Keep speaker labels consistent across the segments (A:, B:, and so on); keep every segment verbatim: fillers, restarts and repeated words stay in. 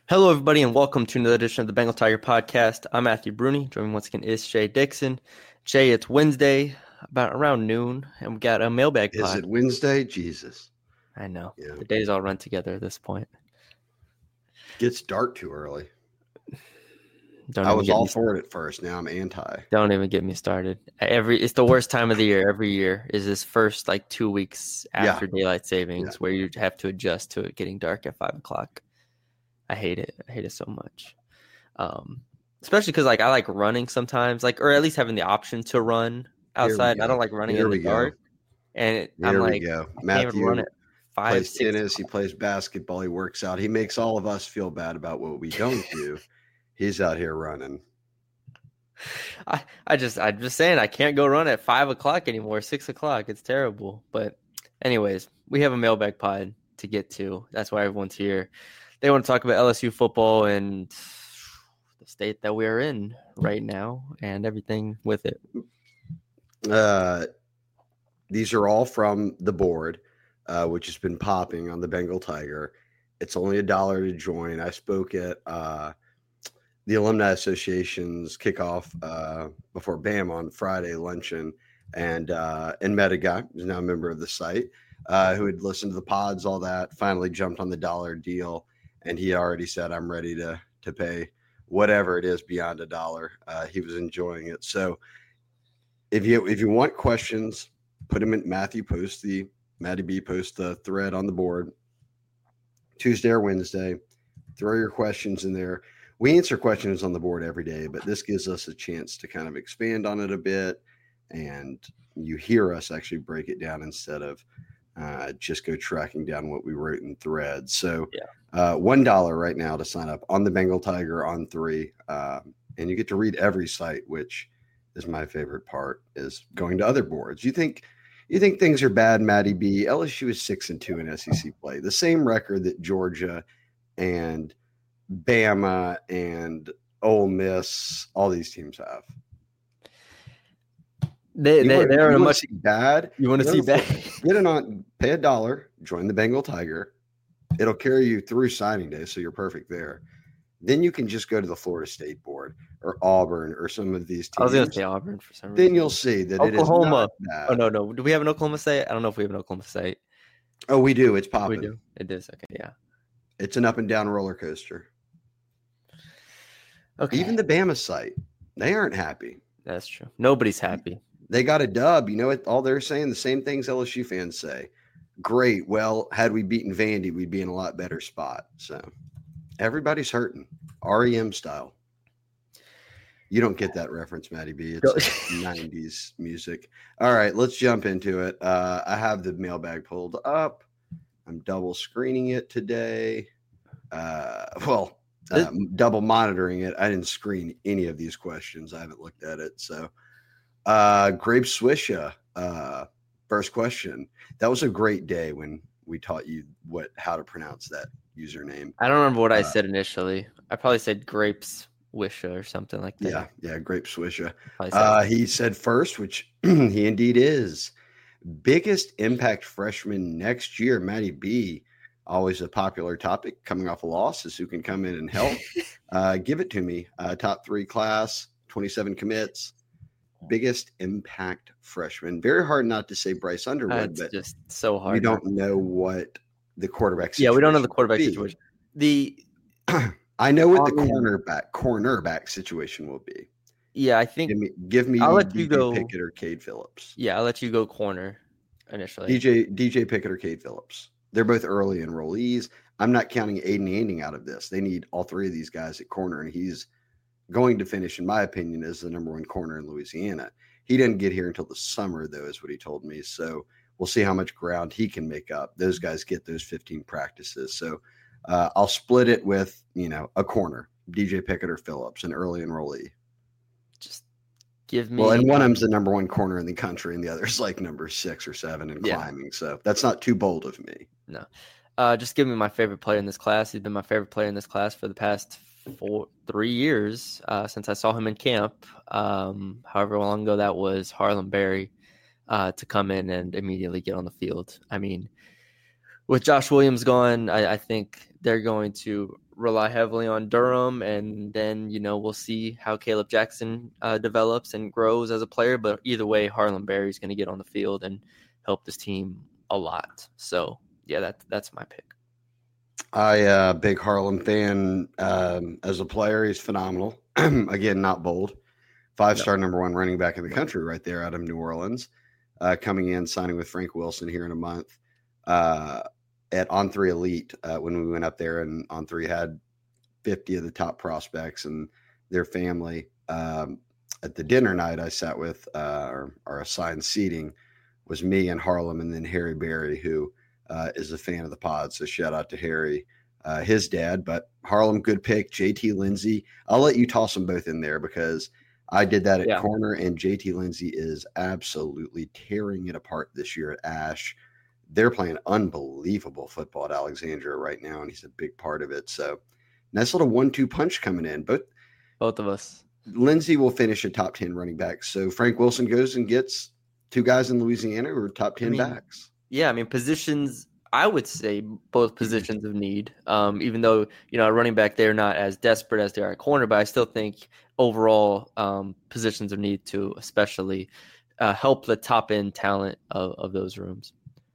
A: Hello, everybody, and welcome to another edition of the Bengal Tiger Podcast. I'm Matthew Bruni. Joining me once again is Jay Dixon. Jay, it's Wednesday, about around noon, and we got a mailbag
B: Is
A: pod.
B: it Wednesday? Jesus.
A: I know.
B: Yeah.
A: The days all run together at this point.
B: Gets dark too early.
A: Don't
B: I
A: even
B: was
A: get
B: all
A: me,
B: for it at first. Now I'm anti.
A: don't even get me started. Every It's the worst time of the year every year is this first like two weeks after
B: Yeah.
A: daylight savings
B: Yeah.
A: where you have to adjust to it getting dark at five o'clock. I hate it. I hate it so much. Um, especially because like I like running sometimes, like or at least having the option to run outside. I don't like running
B: Here
A: in the
B: we go.
A: dark, and it, I'm
B: Here we
A: like,
B: go.
A: I can't even
B: Matthew
A: run at five,
B: plays
A: six.
B: tennis. He plays basketball. He works out. He makes all of us feel bad about what we don't do. He's out here running.
A: I, I just, I'm just saying, I can't go run at five o'clock anymore. Six o'clock, it's terrible. But, anyways, we have a mailbag pod to get to. That's why everyone's here. They want to talk about L S U football and the state that we're in right now and everything with it.
B: Uh, these are all from the board, uh, which has been popping on the Bengal Tiger. It's only a dollar to join. I spoke at uh, the Alumni Association's kickoff uh, before BAM on Friday luncheon, and uh, and met a guy who's now a member of the site uh, who had listened to the pods, all that. Finally jumped on the dollar deal, and he already said, "I'm ready to to pay whatever it is beyond a dollar." Uh, he was enjoying it. So if you if you want questions, put them in. Matthew post the Matty B post the thread on the board Tuesday or Wednesday. Throw your questions in there. We answer questions on the board every day, but this gives us a chance to kind of expand on it a bit, and you hear us actually break it down instead of uh, just go tracking down what we wrote in threads. So
A: Yeah.
B: uh, one dollar right now to sign up on the Bengal Tiger on three, um, and you get to read every site, which is my favorite part, is going to other boards. You think you think things are bad, Matty B. L S U is six and two in S E C play, the same record that Georgia and Bama and Ole Miss, all these teams have.
A: They,
B: You
A: they,
B: want,
A: they're
B: you
A: in a
B: want
A: much.
B: to see bad.
A: You want to see bad?
B: Get it on. Pay a dollar. Join the Bengal Tiger. It'll carry you through signing day, so you're perfect there. Then you can just go to the Florida State board or Auburn or some of these teams.
A: I was going to say Auburn for some reason.
B: Then you'll see that
A: Oklahoma.
B: it is not bad.
A: Oh no, no. Do we have an Oklahoma State? I don't know if we have an Oklahoma State.
B: Oh, we do. It's
A: We
B: popping.
A: do. It is okay. Yeah.
B: It's an up and down roller coaster.
A: Okay.
B: Even the Bama site, they aren't happy.
A: That's true. Nobody's happy.
B: They got a dub. You know what? All they're saying the same things L S U fans say. Great. Well, had we beaten Vandy, we'd be in a lot better spot. So everybody's hurting. R E M style. You don't get that reference, Matty B. It's like nineties music. All right, let's jump into it. Uh, I have the mailbag pulled up. I'm double screening it today. Uh, well, uh, double monitoring it. I didn't screen any of these questions. I haven't looked at it. So, uh, Grape Swisha, uh, first question. That was a great day when we taught you what how to pronounce that username.
A: I don't remember what I
B: Uh,
A: said initially. I probably said grapes wisha or something like that.
B: Yeah, yeah, Grape Swisha.
A: Probably said
B: Uh,
A: it.
B: he said first, which he indeed is. Biggest impact freshman next year, Matty B. Always a popular topic coming off a loss is who can come in and help. uh, give it to me. Uh, top three class, twenty-seven commits. Biggest impact freshman. Very hard not to say Bryce Underwood,
A: It's
B: but
A: just so hard.
B: we don't know what the quarterback
A: Yeah, we don't know the
B: situation
A: quarterback
B: will be.
A: situation. The
B: I know what the
A: Um,
B: cornerback cornerback situation will be.
A: yeah, I think
B: Give me, give me
A: I'll let
B: D
A: you
B: J
A: go-
B: Pickett or Cade Phillips.
A: yeah, I'll let you go corner initially.
B: D J D J Pickett or Cade Phillips. They're both early enrollees. I'm not counting Aiden Anding out of this. They need all three of these guys at corner, and he's going to finish, in my opinion, as the number one corner in Louisiana. He didn't get here until the summer, though, is what he told me. So we'll see how much ground he can make up. Those guys get those fifteen practices. So uh, I'll split it with, you know, a corner, D J Pickett or Phillips, an early enrollee.
A: Just give me
B: Well, and one of them's the number one corner in the country, and the other's like number six or seven and
A: Yeah.
B: climbing. So that's not too bold of me.
A: uh just give me my favorite player in this class. He's been my favorite player in this class for the past four three years, uh, since I saw him in camp. Um, however long ago that was, Harlan Berry, uh, to come in and immediately get on the field. I mean, with Josh Williams gone, I, I think they're going to rely heavily on Durham, and then, you know, we'll see how Caleb Jackson uh, develops and grows as a player. But either way, Harlem Berry is going to get on the field and help this team a lot. So, yeah, that, that's my pick.
B: I uh big Harlem fan. Um, as a player, he's phenomenal. Again, not bold. Five-star no. number one running back in the country right there out of New Orleans. Uh, coming in, signing with Frank Wilson here in a month. Uh, at On three Elite uh, when we went up there, and On three had fifty of the top prospects and their family. Um, at the dinner night I sat with, uh, our, our assigned seating was me and Harlem, and then Harry Berry, who uh, is a fan of the pod. So shout out to Harry, uh, his dad. But Harlem, good pick. J T Lindsey. I'll let you toss them both in there because I did that at yeah. corner, and J T Lindsey is absolutely tearing it apart this year at Ash. They're playing unbelievable football at Alexandria right now, and he's a big part of it. So nice little one two punch coming in. Both,
A: Both of us.
B: Lindsey will finish a top ten running back. So Frank Wilson goes and gets two guys in Louisiana who are top ten I mean, backs.
A: Yeah, I mean, positions, I would say both positions of need. Um, even though, you know, a running back, they're not as desperate as they are at corner, but I still think overall um, positions of need to especially uh, help the top end talent of, of those rooms.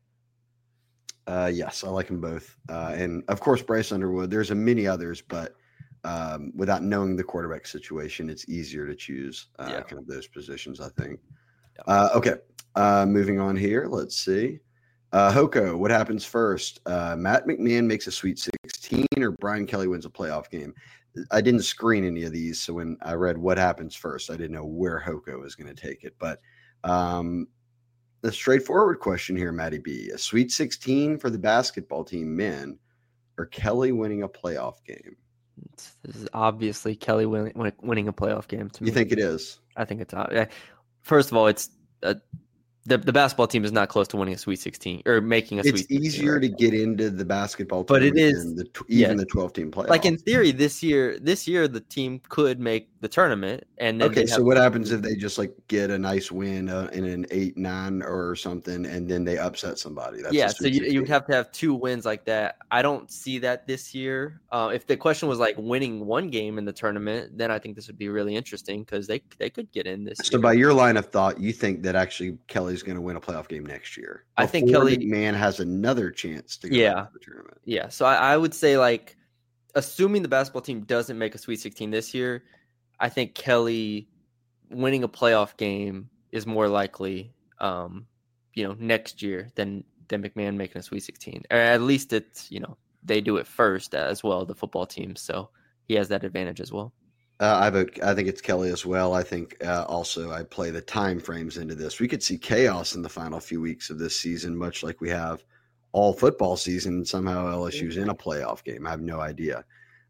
B: Uh, yes, I like them both. Uh, and of course, Bryce Underwood, there's a many others, but um, without knowing the quarterback situation, it's easier to choose uh, yeah. kind of those positions, I think. Yeah. Uh, okay. Uh, moving on here. Let's see. Uh, Hoko, what happens first? Uh, Matt McMahon makes a Sweet sixteen or Brian Kelly wins a playoff game? I didn't screen any of these. So when I read what happens first, I didn't know where Hoko was going to take it, but um, the straightforward question here, Matty B, a Sweet sixteen for the basketball team men or Kelly winning a playoff game?
A: This is obviously Kelly winning, winning a playoff game to me.
B: You think it is?
A: I think it's – first of all, it's a, the the basketball team is not close to winning a Sweet sixteen or making a
B: it's
A: Sweet sixteen.
B: It's easier
A: right
B: to
A: now.
B: get into the basketball
A: but it is
B: than the, even
A: yes.
B: the twelve-team playoff.
A: Like in theory, this year, this year the team could make the tournament. And then
B: okay, so what happens if they just like get a nice win uh, in an eight nine or something, and then they upset somebody? That's
A: yeah, so you, you would have to have two wins like that. I don't see that this year. Uh, if the question was like winning one game in the tournament, then I think this would be really interesting because they they could get in this.
B: So
A: year.
B: by your line of thought, you think that actually Kelly's going to win a playoff game next year?
A: I think Kelly
B: McMahon has another chance to go
A: yeah,
B: to the tournament.
A: Yeah, so I, I would say like, assuming the basketball team doesn't make a Sweet sixteen this year, I think Kelly winning a playoff game is more likely, um, you know, next year than than McMahon making a Sweet sixteen. Or at least it's, you know, they do it first as well, the football team. So he has that advantage as well.
B: Uh, I vote. I think it's Kelly as well. I think uh, also I play the time frames into this. We could see chaos in the final few weeks of this season, much like we have all football season. Somehow L S U's in a playoff game. I have no idea.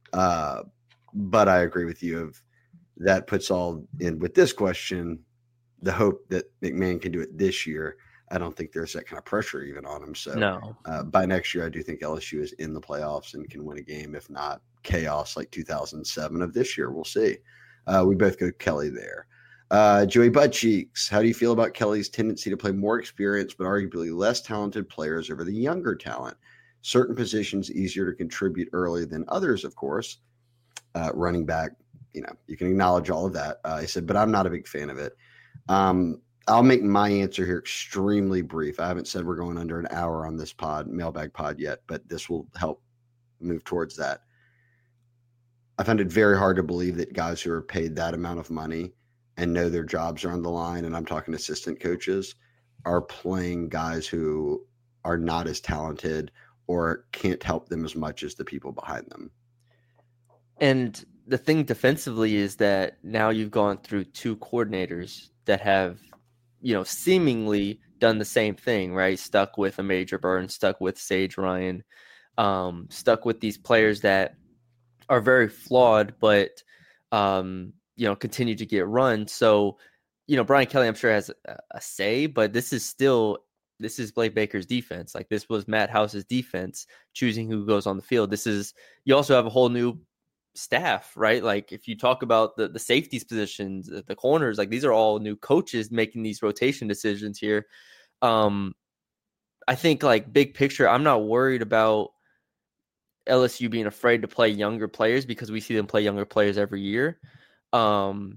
B: Uh, but I agree with you. Of that puts all in with this question, the hope that McMahon can do it this year. I don't think there's that kind of pressure even on him. So
A: no.
B: uh, by next year, I do think L S U is in the playoffs and can win a game. If not, chaos like two thousand seven of this year. We'll see. Uh, we both go Kelly there. Uh, Joey Buttcheeks, how do you feel about Kelly's tendency to play more experienced but arguably less talented players over the younger talent? Certain positions easier to contribute early than others, of course. Uh, running back, you know, you can acknowledge all of that. Uh, I said, but I'm not a big fan of it. Um, I'll make my answer here extremely brief. I haven't said we're going under an hour on this pod, mailbag pod yet, but this will help move towards that. I find it very hard to believe that guys who are paid that amount of money and know their jobs are on the line, and I'm talking assistant coaches, are playing guys who are not as talented or can't help them as much as the people behind them.
A: And the thing defensively is that now you've gone through two coordinators that have, you know, seemingly done the same thing, right? Stuck with a Major Burn, stuck with Sage Ryan, um, stuck with these players that are very flawed, but, um, you know, continue to get run. So, you know, Brian Kelly, I'm sure, has a, a say, but this is still, this is Blake Baker's defense. Like, this was Matt House's defense, choosing who goes on the field. This is, you also have a whole new staff, right? Like, if you talk about the, the safeties positions, the corners, like, these are all new coaches making these rotation decisions here. Um, I think, like, big picture, I'm not worried about L S U being afraid to play younger players because we see them play younger players every year. Um,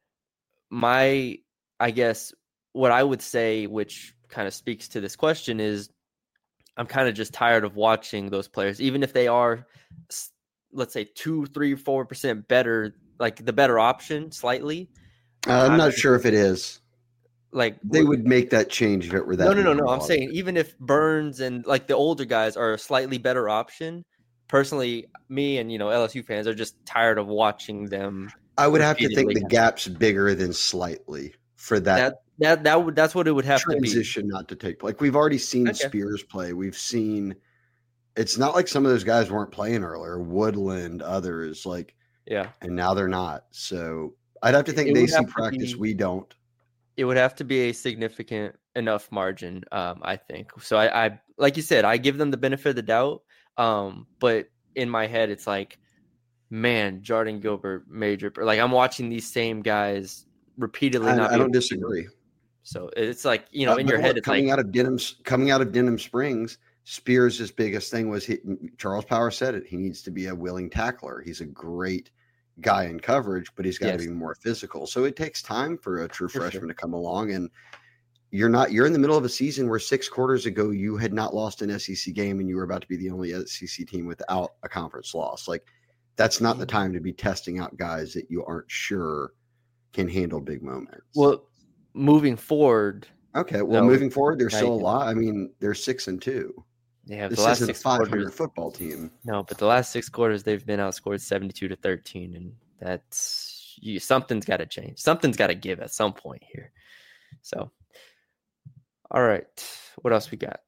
A: my, I guess, what I would say, which kind of speaks to this question, is I'm kind of just tired of watching those players, even if they are, let's say, two, three, four percent better, like the better option slightly.
B: Uh, I'm not sure if it is.
A: Like
B: they would make that change if it were that.
A: No, no, no, no. I'm saying even if Burns and like the older guys are a slightly better option, personally, me and you know L S U fans are just tired of watching them.
B: I would have to think the gap's bigger than slightly for that.
A: That that that would that's what it would have
B: transition
A: to be.
B: Transition not to take place. Like we've already seen okay. Spears play. We've seen. It's not like some of those guys weren't playing earlier. Woodland, others like
A: yeah,
B: and now they're not. So I'd have to think it they see practice. Be, we don't.
A: It would have to be a significant enough margin, um, I think. So I, I, like you said, I give them the benefit of the doubt. Um, but in my head, it's like, man, Jordan Gilbert, Major, like I'm watching these same guys repeatedly.
B: I,
A: not
B: I don't disagree.
A: So it's like, you know,
B: uh,
A: in your head, it's
B: coming
A: like
B: out of Denham, coming out of Denham Springs, Spears' biggest thing was he, Charles Power said it. He needs to be a willing tackler. He's a great guy in coverage, but he's got yes. to be more physical. So it takes time for a true for freshman sure. to come along. And you're not, you're in the middle of a season where six quarters ago, you had not lost an S E C game and you were about to be the only S E C team without a conference loss. Like that's not the time to be testing out guys that you aren't sure can handle big moments.
A: Well, moving forward.
B: Okay. Well, no, moving forward, there's still a lot. I mean, they're six and two.
A: Yeah,
B: this
A: the last
B: isn't
A: six
B: a five hundred
A: quarters,
B: football team.
A: No, but the last six quarters they've been outscored seventy-two to thirteen, and that's you, something's got to change. Something's got to give at some point here. So, all right, what else we got?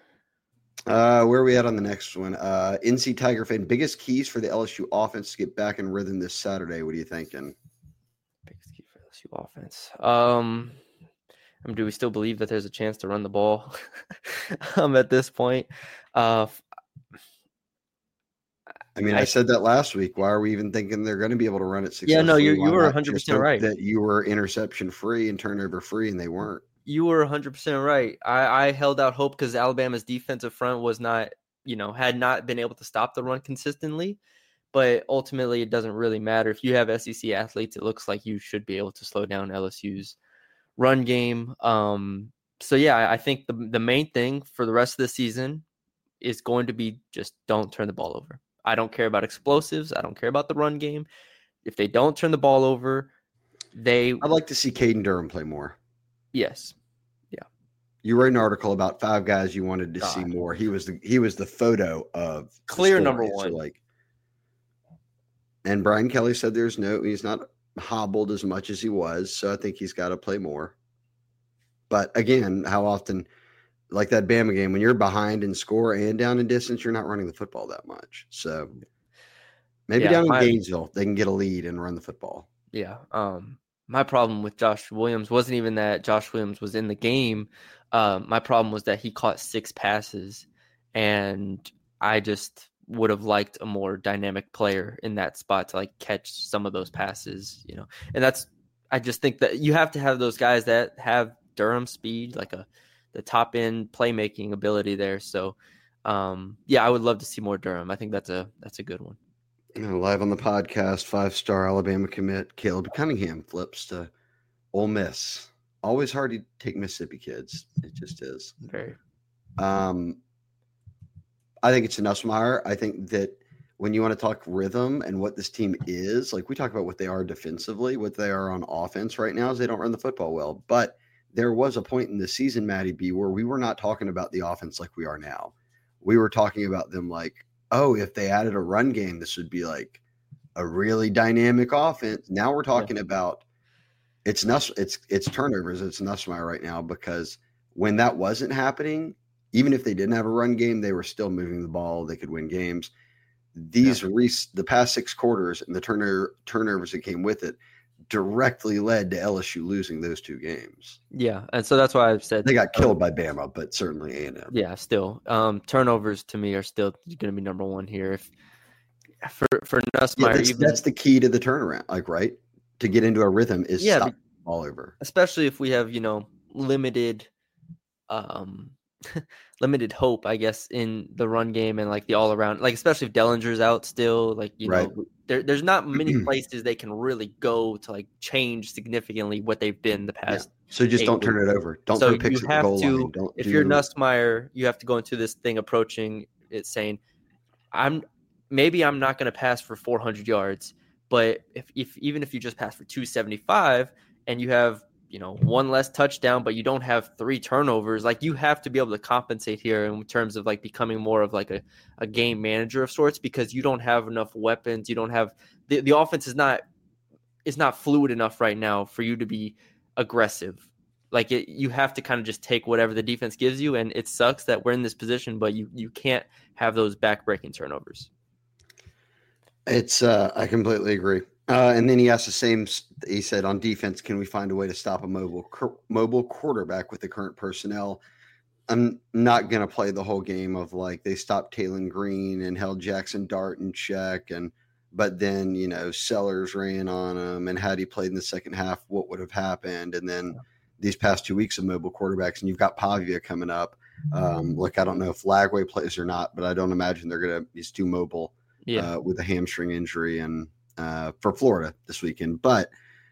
B: Uh, where are we at on the next one? Uh, N C Tiger fan, biggest keys for the L S U offense to get back in rhythm this Saturday. What are you thinking?
A: Biggest key for L S U offense. Um. I mean, do we still believe that there's a chance to run the ball um, at this point? Uh,
B: I mean, I, I said that last week. Why are we even thinking they're going to be able to run it successfully?
A: Yeah, no, you you were one hundred percent right.
B: That you were interception free and turnover free, and they weren't.
A: You were one hundred percent right. I, I held out hope because Alabama's defensive front was not, you know, had not been able to stop the run consistently. But ultimately, it doesn't really matter. If you have S E C athletes, it looks like you should be able to slow down L S U's run game. Um, so yeah, I think the the main thing for the rest of the season is going to be just don't turn the ball over. I don't care about explosives. I don't care about the run game. If they don't turn the ball over, they.
B: I'd like to see Caden Durham play more.
A: Yes. Yeah.
B: You wrote an article about five guys you wanted to God. see more. He was the he was the photo of
A: clear number one.
B: So like, and Brian Kelly said there's no he's not hobbled as much as he was, so I think he's got to play more. But again, how often, like that Bama game, when you're behind in score and down in distance, you're not running the football that much. So maybe yeah, down in my, Gainesville, they can get a lead and run the football.
A: Yeah. Um, my problem with Josh Williams wasn't even that Josh Williams was in the game. Um, my problem was that he caught six passes, and I just would have liked a more dynamic player in that spot to like catch some of those passes, you know. And that's, I just think that you have to have those guys that have Durham speed, like a the top end playmaking ability there. So um yeah, I would love to see more Durham. I think that's a that's a good one.
B: You know, live on the podcast, five-star Alabama commit Caleb Cunningham flips to Ole Miss. Always hard to take Mississippi kids. It just is.
A: Very.
B: Um I think it's a Nussmeier. I think that when you want to talk rhythm and what this team is, like we talk about what they are defensively, what they are on offense right now is they don't run the football well. But there was a point in the season, Matty B, where we were not talking about the offense like we are now. We were talking about them like, oh, if they added a run game, this would be like a really dynamic offense. Now we're talking yeah. about it's Nuss, it's it's turnovers. It's Nussmeier right now because when that wasn't happening, even if they didn't have a run game, they were still moving the ball. They could win games. These yeah. re- the past six quarters and the turner, turnovers that came with it directly led to L S U losing those two games.
A: Yeah, and so that's why I've said
B: they got killed by Bama, but certainly A and M.
A: Yeah, still um, turnovers to me are still going to be number one here. If for for Nussmeier,
B: yeah, that's, even, that's the key to the turnaround. Like right to get into a rhythm is yeah, stop all over.
A: Especially if we have you know limited. Um, limited hope, I guess, in the run game and like the all around, like especially if Dellinger's out still, like you
B: Right.
A: know, there, there's not many places they can really go to like change significantly what they've been the
B: Yeah.
A: past
B: So just
A: eight
B: don't turn
A: weeks.
B: it over. Don't
A: So
B: throw
A: you
B: picks at the
A: have
B: goal line.
A: to,
B: Don't
A: if you're
B: do
A: Nussmeier, you have to go into this thing approaching it saying, I'm maybe I'm not going to pass for four hundred yards, but if, if even if you just pass for two seventy-five and you have, you know, one less touchdown, but you don't have three turnovers, like you have to be able to compensate here in terms of like becoming more of like a, a game manager of sorts, because you don't have enough weapons. You don't have the, the offense is not is not fluid enough right now for you to be aggressive. Like it, you have to kind of just take whatever the defense gives you, and it sucks that we're in this position, but you you can't have those back-breaking turnovers.
B: It's uh, I completely agree. Uh, and then he asked the same. He said, on defense, can we find a way to stop a mobile mobile quarterback with the current personnel? I'm not going to play the whole game of like they stopped Taylon Green and held Jackson Dart in check, and but then you know Sellers ran on him, and had he played in the second half, what would have happened? And then these past two weeks of mobile quarterbacks, and you've got Pavia coming up. Um, look, I don't know if Lagway plays or not, but I don't imagine they're going to. He's too mobile.
A: Yeah.
B: Uh, with a hamstring injury and uh, for Florida this weekend. But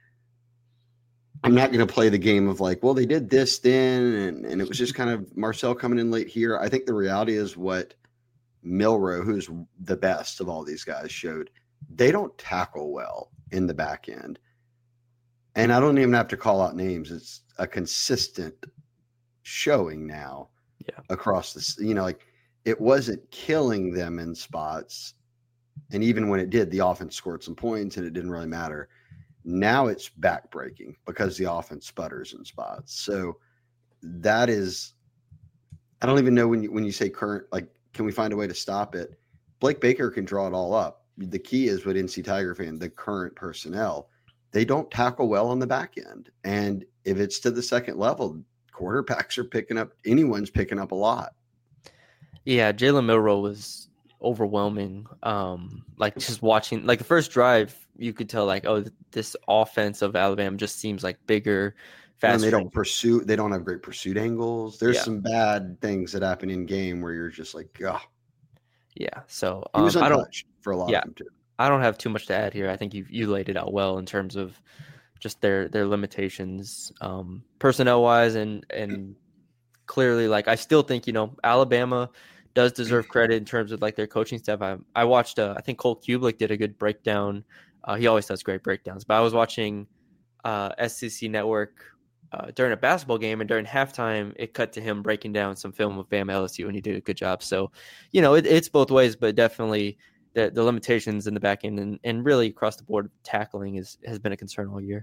B: I'm not going to play the game of like, well, they did this then, and, and it was just kind of Marcel coming in late here. I think the reality is what Milroe, who's the best of all these guys, showed. They don't tackle well in the back end. And I don't even have to call out names. It's a consistent showing now
A: yeah.
B: across this, you know, like it wasn't killing them in spots. And even when it did, the offense scored some points and it didn't really matter. Now it's backbreaking because the offense sputters in spots. So that is, I don't even know when you, when you say current, like, can we find a way to stop it? Blake Baker can draw it all up. The key is what N C Tiger fan, the current personnel, they don't tackle well on the back end. And if it's to the second level, quarterbacks are picking up, anyone's picking up a lot.
A: Yeah. Jalen Milroe was overwhelming. Um, like just watching, like the first drive, you could tell like, oh, this offense of Alabama just seems like bigger, faster.
B: And they don't pursue. They don't have great pursuit angles. There's
A: yeah.
B: some bad things that happen in game where you're just like, oh.
A: Yeah. So
B: um, he was
A: untouched
B: for a lot
A: yeah,
B: of them too.
A: I don't have too much to add here. I think you you laid it out well in terms of just their their limitations, um, personnel wise, and and clearly, like I still think you know Alabama does deserve credit in terms of like their coaching staff. I I watched, uh, I think Cole Kublik did a good breakdown. Uh, he always does great breakdowns, but I was watching uh, S E C Network uh, during a basketball game, and during halftime, it cut to him breaking down some film of Bama L S U, and he did a good job. So, you know, it, it's both ways, but definitely the the limitations in the back end and, and really across the board tackling is has been a concern all year.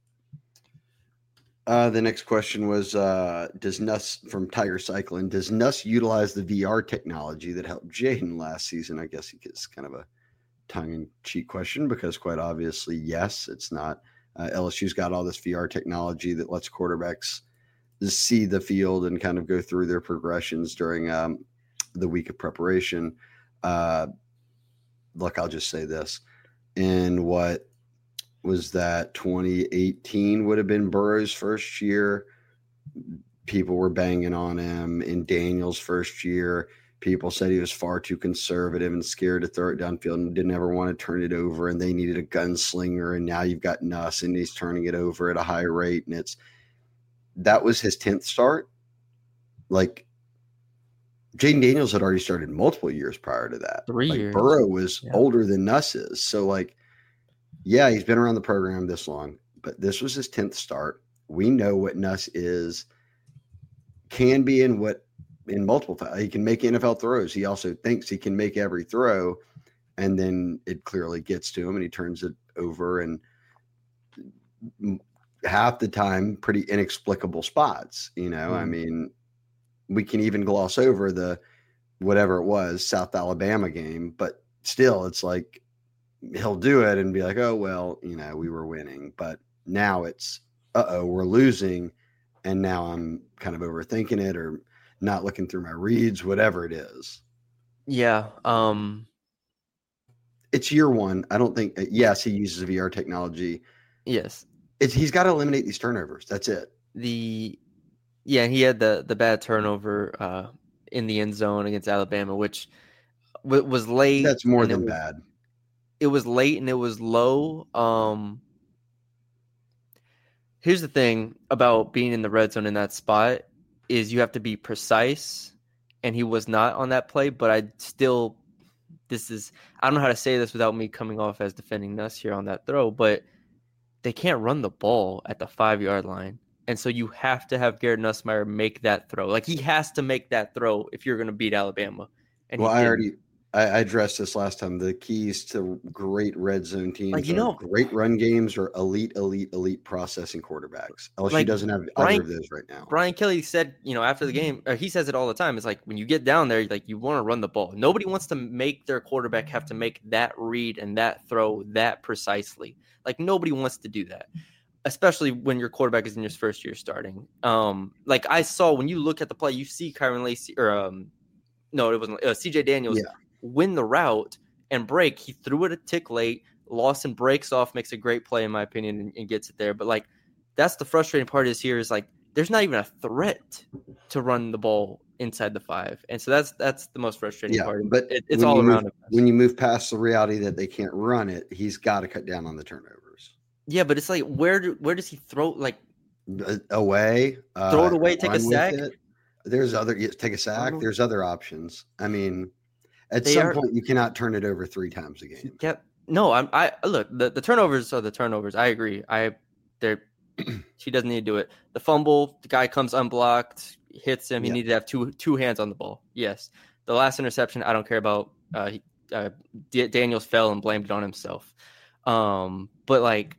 B: Uh, the next question was, uh, does Nuss from Tiger Cycling, does Nuss utilize the V R technology that helped Jaden last season? I guess it's kind of a tongue-in-cheek question because quite obviously, yes, it's not. Uh, L S U's got all this V R technology that lets quarterbacks see the field and kind of go through their progressions during um, the week of preparation. Uh, look, I'll just say this. In what was that twenty eighteen would have been Burrow's first year. People were banging on him. In Daniel's first year, people said he was far too conservative and scared to throw it downfield and didn't ever want to turn it over. And they needed a gunslinger. And now you've got Nuss and he's turning it over at a high rate. And it's, that was his tenth start. Like Jaden Daniels had already started multiple years prior to that.
A: Three
B: like
A: years.
B: Burrow was
A: yeah.
B: older than Nuss is. So like, yeah, he's been around the program this long, but this was his tenth start. We know what Nuss is, can be, and what in multiple – he can make N F L throws. He also thinks he can make every throw, and then it clearly gets to him, and he turns it over, and half the time pretty inexplicable spots, you know. Mm. I mean, we can even gloss over the whatever it was, South Alabama game, but still it's like – he'll do it and be like, oh, well, you know, we were winning. But now it's, uh-oh, we're losing. And now I'm kind of overthinking it or not looking through my reads, whatever it is.
A: Yeah. Um,
B: it's year one. I don't think, yes, he uses V R technology.
A: Yes.
B: It's, he's got to eliminate these turnovers. That's it.
A: The Yeah, he had the the bad turnover uh, in the end zone against Alabama, which w- was late
B: That's more
A: and it
B: than
A: was
B: bad.
A: it was late and it was low. Um, here's the thing about being in the red zone in that spot is you have to be precise, and he was not on that play. But I still, this is I don't know how to say this without me coming off as defending Nuss here on that throw, but they can't run the ball at the five yard line. And so you have to have Garrett Nussmeier make that throw. Like he has to make that throw if you're going to beat Alabama. And he
B: Well, I
A: didn't.
B: already I, I addressed this last time. The keys to great red zone
A: Like,
B: teams
A: you
B: are
A: know,
B: great run games or elite, elite, elite processing quarterbacks. L S U
A: like
B: doesn't have either
A: Brian
B: of those right now.
A: Brian Kelly said, you know, after the game, or he says it all the time. It's like when you get down there, like you want to run the ball. Nobody wants to make their quarterback have to make that read and that throw that precisely. Like nobody wants to do that, especially when your quarterback is in his first year starting. Um, like I saw when you look at the play, you see Kyron Lacy or um, no, it wasn't uh, C J Daniels
B: Yeah.
A: win the route and break. He threw it a tick late. Lawson breaks off, makes a great play in my opinion, and, and gets it there. But like that's the frustrating part is here is like there's not even a threat to run the ball inside the five, and so that's that's the most frustrating
B: Yeah,
A: part.
B: but
A: It, it's
B: when
A: all
B: you move
A: around.
B: when you move past the reality that they can't run it, he's got to cut down on the turnovers.
A: Yeah, but it's like where do, where does he throw like
B: Away, uh,
A: throw it away, take a
B: run with
A: sack?
B: it. There's other take a sack.
A: Um,
B: There's other options. I mean, at
A: they
B: some
A: are.
B: point, you cannot turn it over three times a
A: He
B: game.
A: kept no. I'm I look the, the turnovers are the turnovers. I agree. I they're she doesn't need to do it. The fumble, the guy comes unblocked, hits him. He
B: Yeah.
A: needed to have two two hands on the ball. Yes. The last interception, I don't care about. Uh, he, uh, D- Daniels fell and blamed it on himself. Um, but like,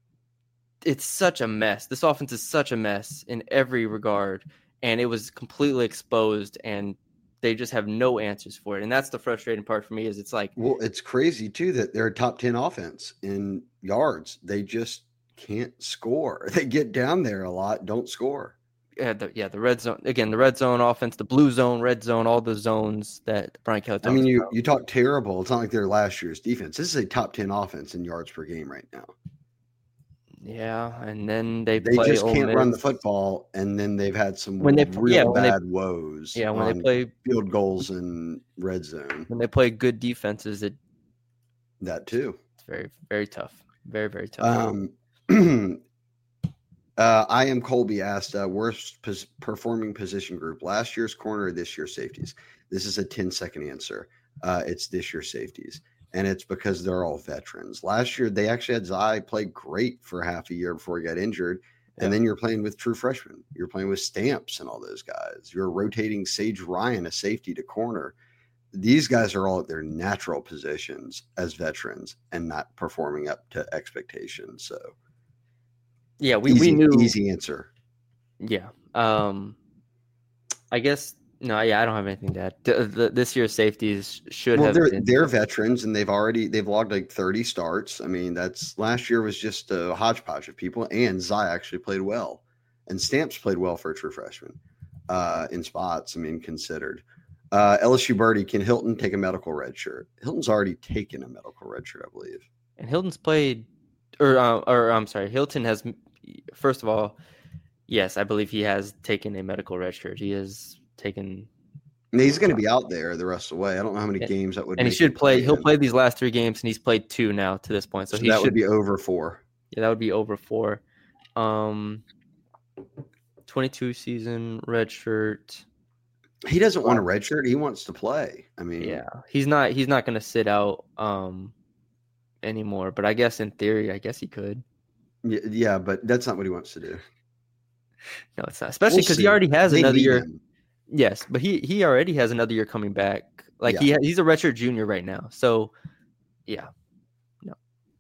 A: it's such a mess. This offense is such a mess in every regard, and it was completely exposed, and they just have no answers for it. And that's the frustrating part for me. Is it's like,
B: Well, it's crazy too that they're a top ten offense in yards. They just can't score. They get down there a lot, don't score.
A: yeah, the, yeah, the red zone again, the red zone offense, the blue zone, red zone, all the zones that Brian Kelly
B: I
A: talks
B: mean, you
A: about.
B: you talk terrible. It's not like they're last year's defense. This is a top ten offense in yards per game right now.
A: Yeah, and then they
B: They
A: play
B: just
A: Ole
B: can't run the
A: Miss
B: football, and then they've had some
A: when they
B: real
A: yeah when they
B: bad woes
A: yeah when they
B: on
A: play
B: field goals and red zone.
A: when they play good defenses. It,
B: That too.
A: it's very very tough, very very tough.
B: Um, uh, I am Colby asked uh, worst pos- performing position group last year's corner or this year's safeties. This is a ten second answer. Uh, it's this year's safeties. And it's because they're all veterans. Last year, they actually had Zai play great for half a year before he got injured. And
A: Yeah.
B: then you're playing with true freshmen. You're playing with Stamps and all those guys. You're rotating Sage Ryan, a safety to corner. These guys are all at their natural positions as veterans and not performing up to expectations. So,
A: Yeah, we,
B: easy,
A: we knew
B: easy answer.
A: Yeah. Um, I guess no. Yeah, I don't have anything to add. The, the, this year's safeties should
B: Well,
A: have
B: they're
A: been.
B: they're veterans and they've already they've logged like thirty starts. I mean, that's last year was just a hodgepodge of people, and Zai actually played well, and Stamps played well for a true freshman uh, in spots. I mean, considered. Uh, L S U Birdie, can Hilton take a medical red shirt? Hilton's already taken a medical red shirt, I believe.
A: And Hilton's played, or uh, or I'm sorry, Hilton has. First of all, yes, I believe he has taken a medical red shirt. He has taken.
B: And he's going to be out there the rest of the way. I don't know how many
A: and,
B: games that would.
A: And he
B: make
A: should
B: him
A: play. He'll
B: in.
A: play these last three games, and he's played two now to this point. So,
B: So
A: he
B: that
A: should
B: would be over four.
A: Yeah, that would be over four. Um, twenty-two season red shirt.
B: He doesn't want a red shirt. He wants to play. I mean,
A: Yeah, he's not. He's not going to sit out um anymore. But I guess in theory, I guess he could.
B: yeah, yeah but that's not what he wants to do.
A: No, it's not. Especially
B: We'll
A: because
B: see.
A: he already has
B: They
A: another
B: need
A: year.
B: him.
A: Yes, but he he already has another year coming back. Like
B: Yeah.
A: he ha- he's a redshirt junior right now. So, yeah. No.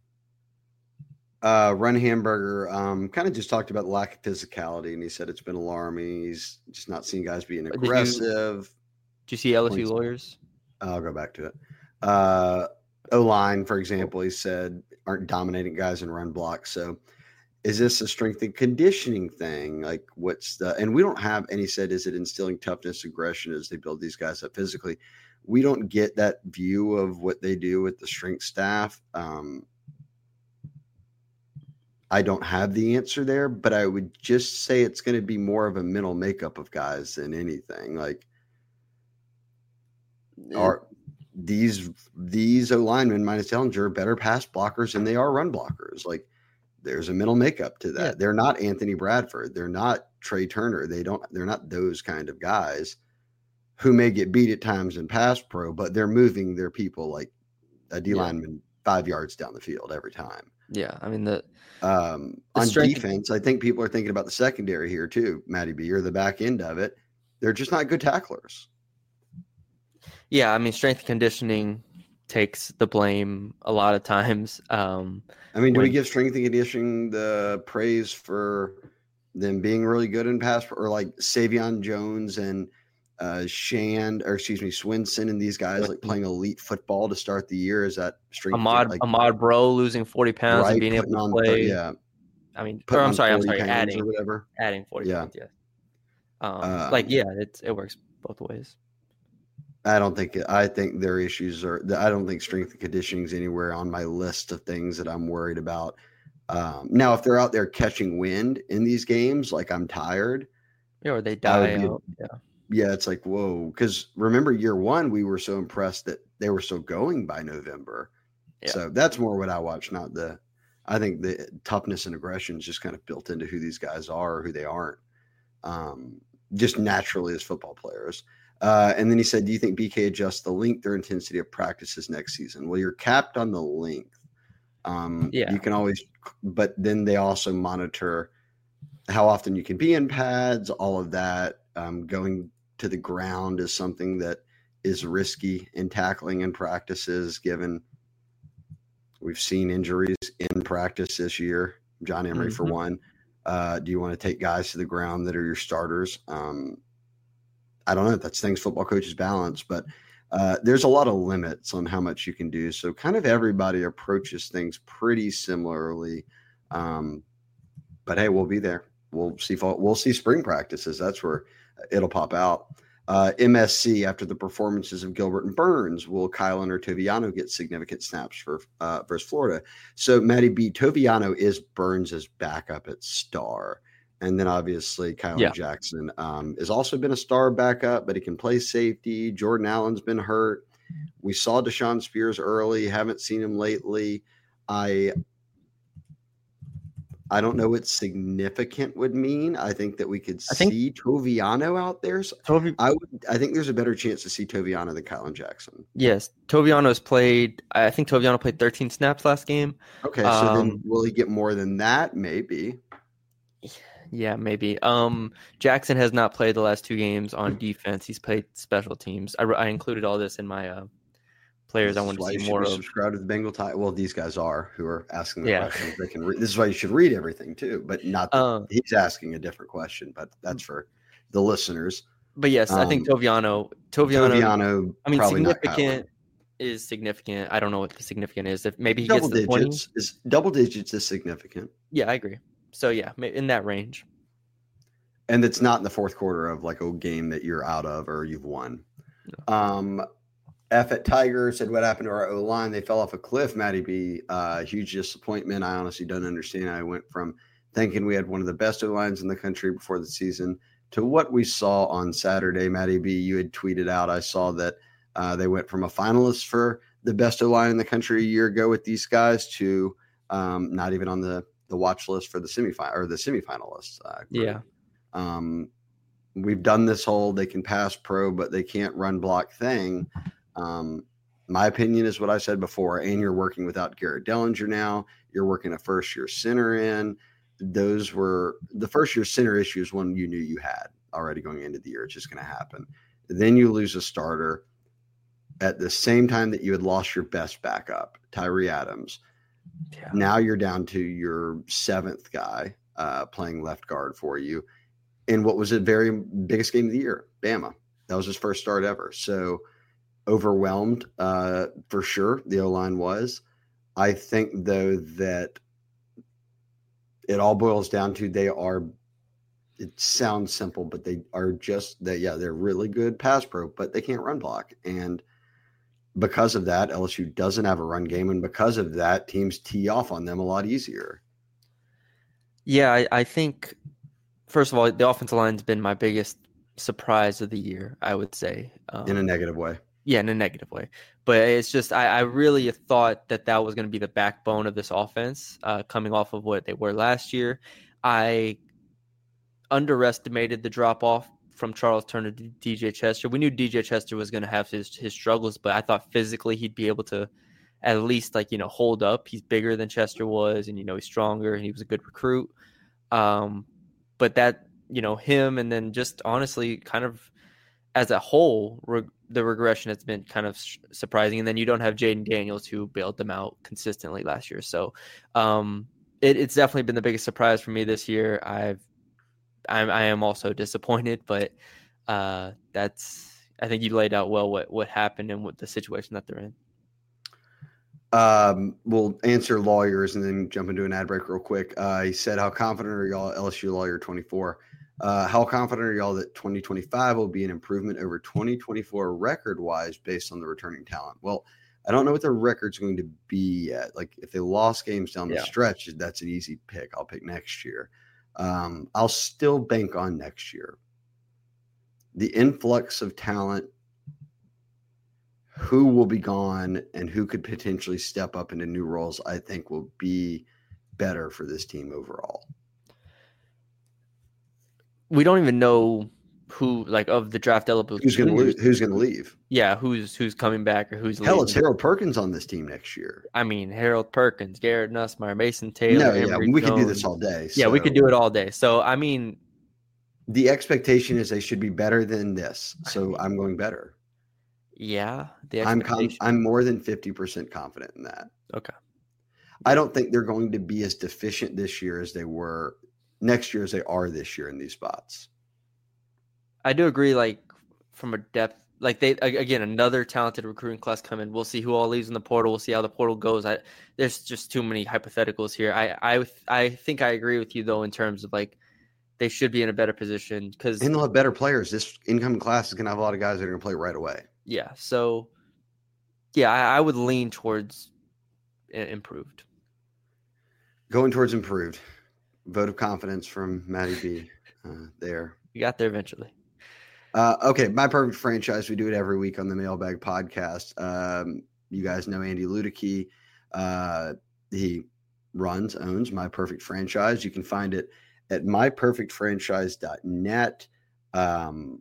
B: Uh, Run Hamburger um, kind of just talked about the lack of physicality, and he said it's been alarming. He's just not seeing guys being
A: Did you-
B: aggressive.
A: Did you see L S U
B: Please.
A: lawyers?
B: I'll go back to it. Uh, O-line, for example, he said aren't dominating guys in run blocks. So is this a strength and conditioning thing? Like what's the, and we don't have, and he said, is it instilling toughness, aggression as they build these guys up physically? We don't get that view of what they do with the strength staff. Um, I don't have the answer there, but I would just say it's going to be more of a mental makeup of guys than anything. Like, are these these O linemen minus Dellinger are better pass blockers than they are run blockers? Like, there's a mental makeup to that.
A: Yeah.
B: They're not Anthony Bradford. They're not Trey Turner. They don't. They're not those kind of guys who may get beat at times in pass pro, but they're moving their people like a D lineman yeah. five yards down the field every time.
A: Yeah, I mean the,
B: um,
A: the
B: on defense, I think people are thinking about the secondary here too, Matty B, or the back end of it. They're just not good tacklers.
A: Yeah, I mean strength and conditioning takes the blame a lot of times. Um,
B: I mean, do when, we give strength and conditioning the praise for them being really good in pass, or like Savion Jones and uh, Shand, or excuse me, Swinson and these guys like playing elite football to start the year? Is that strength?
A: Ahmad,
B: like,
A: Ahmad Bro losing forty pounds
B: right,
A: and being able to play.
B: The, yeah.
A: I mean, or I'm sorry, I'm sorry, adding,
B: or whatever.
A: adding forty
B: yeah.
A: pounds, yeah. Um,
B: um,
A: like, yeah, it, it works both ways.
B: I don't think, I think their issues are, I don't think strength and conditioning is anywhere on my list of things that I'm worried about. Um, now, if they're out there catching wind in these games, like I'm tired.
A: Yeah, or they die
B: be,
A: out. Yeah.
B: Yeah, it's like, whoa. Because remember, year one, we were so impressed that they were still going by November. Yeah. So that's more what I watch, not the, I think the toughness and aggression is just kind of built into who these guys are or who they aren't, um, just naturally as football players. Uh, and then he said, do you think B K adjusts the length or intensity of practices next season? Well, you're capped on the length. Um,
A: yeah.
B: You can always, but then they also monitor how often you can be in pads, all of that. Um, going to the ground is something that is risky in tackling in practices, given we've seen injuries in practice this year. John Emery, mm-hmm. for one. Uh, do you want to take guys to the ground that are your starters? Um, I don't know. That's things football coaches balance, but uh, there's a lot of limits on how much you can do. So kind of everybody approaches things pretty similarly. Um, but hey, we'll be there. We'll see. We'll see spring practices. That's where it'll pop out. Uh, M S C, after the performances of Gilbert and Burns, will Kylan or Toviano get significant snaps for uh, versus Florida? So, Matty B, Toviano is Burns' backup at star. And then, obviously, Kylan yeah. Jackson um, has also been a star backup, but he can play safety. Jordan Allen's been hurt. We saw Deshaun Spears early. Haven't seen him lately. I I don't know what significant would mean. I think that we could I see think, Toviano out there. So Tovi- I would. I think there's a better chance to see Toviano than Kylan Jackson.
A: Yes, Toviano's played. I think Toviano played thirteen snaps last game.
B: Okay, so um, then will he get more than that? Maybe.
A: Yeah, maybe. Um, Jackson has not played the last two games on defense. He's played special teams. I, I included all this in my uh, players.
B: This
A: I want to see
B: you
A: more
B: be
A: of.
B: Subscribe to the Bengal Tie. Well, these guys are who are asking the
A: yeah.
B: questions. They can read. This is why you should read everything too, but not. The, um, he's asking a different question, but that's for the listeners.
A: But yes, um, I think Toviano. Toviano.
B: Toviano.
A: I mean,
B: probably
A: significant is significant. I don't know what the significant is. If maybe he
B: double
A: gets the
B: digits
A: twenty.
B: is double digits is significant.
A: Yeah, I agree. So yeah, in that range.
B: And it's not in the fourth quarter of like a game that you're out of or you've won. No. Um, F at Tiger said, what happened to our O-line? They fell off a cliff, Matty B. Uh, huge disappointment. I honestly don't understand. I went from thinking we had one of the best O-lines in the country before the season to what we saw on Saturday. Matty B, you had tweeted out, I saw that uh, they went from a finalist for the best O-line in the country a year ago with these guys to um, not even on the, the watch list for the semifinal or the semifinalists. Uh,
A: yeah.
B: Um, we've done this whole they can pass pro, but they can't run block thing. Um, my opinion is what I said before, and you're working without Garrett Dellinger now. You're working a first year center in. Those were the first year center issues one you knew you had already going into the year. It's just going to happen. Then you lose a starter at the same time that you had lost your best backup, Tyree Adams. Yeah. Now you're down to your seventh guy uh, playing left guard for you. In what was a very biggest game of the year, Bama. That was his first start ever. So overwhelmed uh, for sure, the O-line was. I think, though, that it all boils down to they are – it sounds simple, but they are just – that yeah, they're really good pass pro, but they can't run block. And because of that, L S U doesn't have a run game, and because of that, teams tee off on them a lot easier.
A: Yeah, I, I think first of all, the offensive line's been my biggest surprise of the year, I would say.
B: In a
A: Um,
B: negative way.
A: yeah, in a negative way. But it's just I, I really thought that that was going to be the backbone of this offense, uh, coming off of what they were last year. I underestimated the drop off from Charles Turner to D J Chester. We knew D J Chester was going to have his his struggles, but I thought physically he'd be able to at least like you know hold up. He's bigger than Chester was, and you know he's stronger, and he was a good recruit. Um, but that you know him, and then just honestly, kind of as a whole, re- the regression has been kind of sh- surprising. And then you don't have Jaden Daniels who bailed them out consistently last year, so um, it, it's definitely been the biggest surprise for me this year. I've I'm, I am also disappointed, but uh, that's I think you laid out well what, what happened and what the situation that they're in.
B: Um, we'll answer lawyers and then jump into an ad break real quick. Uh, he said, how confident are y'all, L S U lawyer twenty-four? Uh, how confident are y'all that twenty twenty-five will be an improvement over twenty twenty-four record-wise based on the returning talent? Well, I don't know what their record's going to be yet. Like if they lost games down the
A: Yeah.
B: stretch, that's an easy pick. I'll pick next year. Um, I'll still bank on next year. The influx of talent, who will be gone and who could potentially step up into new roles, I think will be better for this team overall.
A: We don't even know who, like, of the draft eligible
B: Who's going to
A: juniors.
B: lose? Who's going to leave?
A: Yeah, who's who's coming back or who's
B: Hell,
A: leaving.
B: it's Harold Perkins on this team next year.
A: I mean, Harold Perkins, Garrett Nussmeyer, Mason Taylor,
B: No, yeah,
A: Emory
B: we
A: Jones.
B: could do this all day.
A: Yeah,
B: so.
A: we could do it all day. So, I mean,
B: the expectation is they should be better than this. So I'm going better.
A: Yeah, the
B: I'm com- I'm more than fifty percent confident in that.
A: Okay.
B: I don't think they're going to be as deficient this year as they were next year as they are this year in these spots.
A: I do agree, like, from a depth, like, they, again, another talented recruiting class come in. We'll see who all leaves in the portal. We'll see how the portal goes. I, there's just too many hypotheticals here. I, I, I think I agree with you, though, in terms of, like, they should be in a better position. Cause,
B: and they'll have better players. This incoming class is going to have a lot of guys that are going to play right away.
A: Yeah, so, yeah, I, I would lean towards improved.
B: Going towards improved. Vote of confidence from Matty B. Uh, there.
A: You got there eventually.
B: Uh, okay, My Perfect Franchise. We do it every week on the Mailbag Podcast. Um, you guys know Andy Ludicky. Uh, he runs, owns My Perfect Franchise. You can find it at my perfect franchise dot net. Um,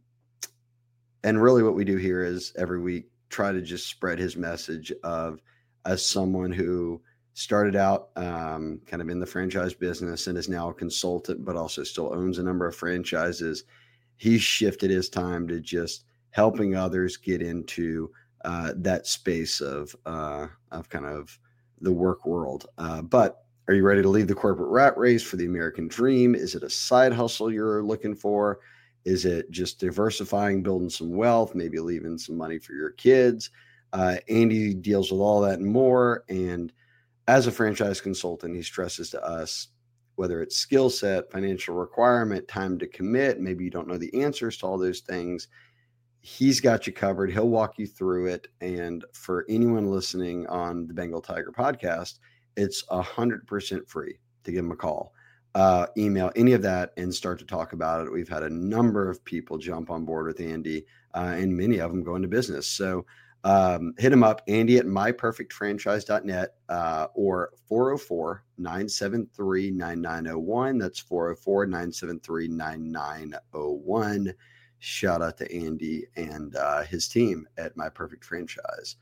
B: and really what we do here is every week try to just spread his message of as someone who started out um, kind of in the franchise business and is now a consultant, but also still owns a number of franchises. He's shifted his time to just helping others get into uh, that space of uh, of kind of the work world. Uh, but are you ready to leave the corporate rat race for the American dream? Is it a side hustle you're looking for? Is it just diversifying, building some wealth, maybe leaving some money for your kids? Uh, Andy deals with all that and more. And as a franchise consultant, he stresses to us, whether it's skill set, financial requirement, time to commit, maybe you don't know the answers to all those things, he's got you covered. He'll walk you through it. And for anyone listening on the Bengal Tiger podcast, it's one hundred percent free to give him a call, uh, email, any of that, and start to talk about it. We've had a number of people jump on board with Andy, uh, and many of them go into business. So um, hit him up, Andy at my perfect franchise dot net uh, or four oh four, nine seven three, nine nine oh one. That's four oh four, nine seven three, nine nine oh one. Shout out to Andy and uh, his team at My Perfect Franchise.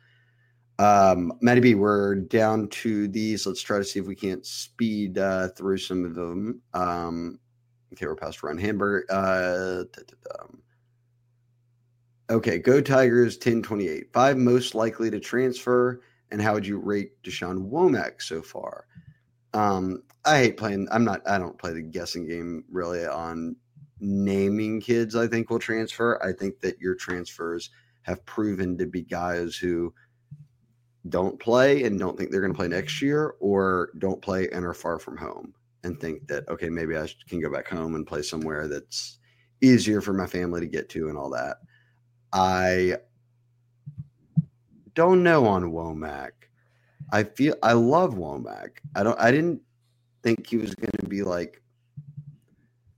B: Um, Matty B, we're down to these. Let's try to see if we can't speed uh, through some of them. Um, okay, we're past Run Hamburger. Uh, okay, Go Tigers ten twenty-eight. Five most likely to transfer, and how would you rate Deshaun Womack so far? Um, I hate playing. I'm not. I don't play the guessing game really on naming kids I think will transfer. I think that your transfers have proven to be guys who don't play and don't think they're going to play next year, or don't play and are far from home and think that, okay, maybe I can go back home and play somewhere that's easier for my family to get to and all that. I don't know on Womack. I feel I love Womack. I don't. I didn't think he was going to be like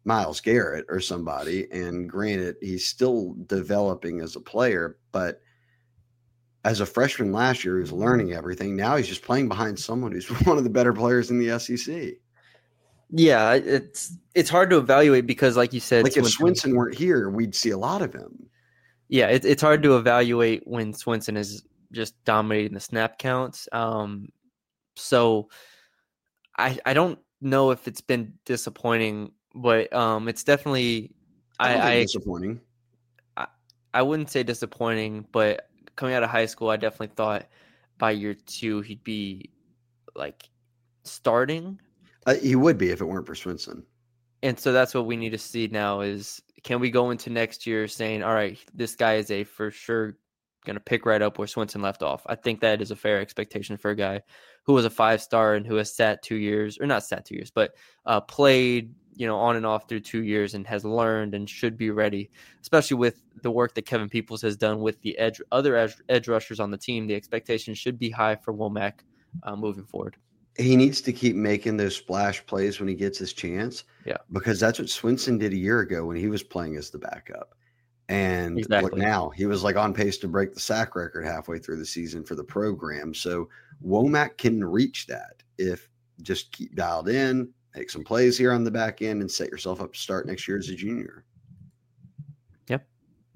B: Myles Garrett or somebody. And granted, he's still developing as a player, but as a freshman last year, he was learning everything. Now he's just playing behind someone who's one of the better players in the S E C.
A: Yeah, it's it's hard to evaluate because, like you said,
B: like if Swinson weren't here, we'd see a lot of him.
A: Yeah, it, it's hard to evaluate when Swinson is just dominating the snap counts. Um, so I I don't know if it's been disappointing, but um, it's definitely
B: I, don't
A: I,
B: think
A: I
B: disappointing.
A: I I wouldn't say disappointing, but coming out of high school, I definitely thought by year two he'd be like starting.
B: Uh, he would be if it weren't for Swinson.
A: And so that's what we need to see now is can we go into next year saying, all right, this guy is a for sure going to pick right up where Swinson left off. I think that is a fair expectation for a guy who was a five-star and who has sat two years, or not sat two years, but uh, played, you know, on and off through two years and has learned and should be ready, especially with the work that Kevin Peoples has done with the edge, other edge, edge rushers on the team. The expectation should be high for Womack uh, moving forward.
B: He needs to keep making those splash plays when he gets his chance.
A: Yeah.
B: Because that's what Swinson did a year ago when he was playing as the backup. And
A: exactly.
B: look now, he was like on pace to break the sack record halfway through the season for the program. So Womack can reach that if just keep dialed in, make some plays here on the back end, and set yourself up to start next year as a junior.
A: Yep.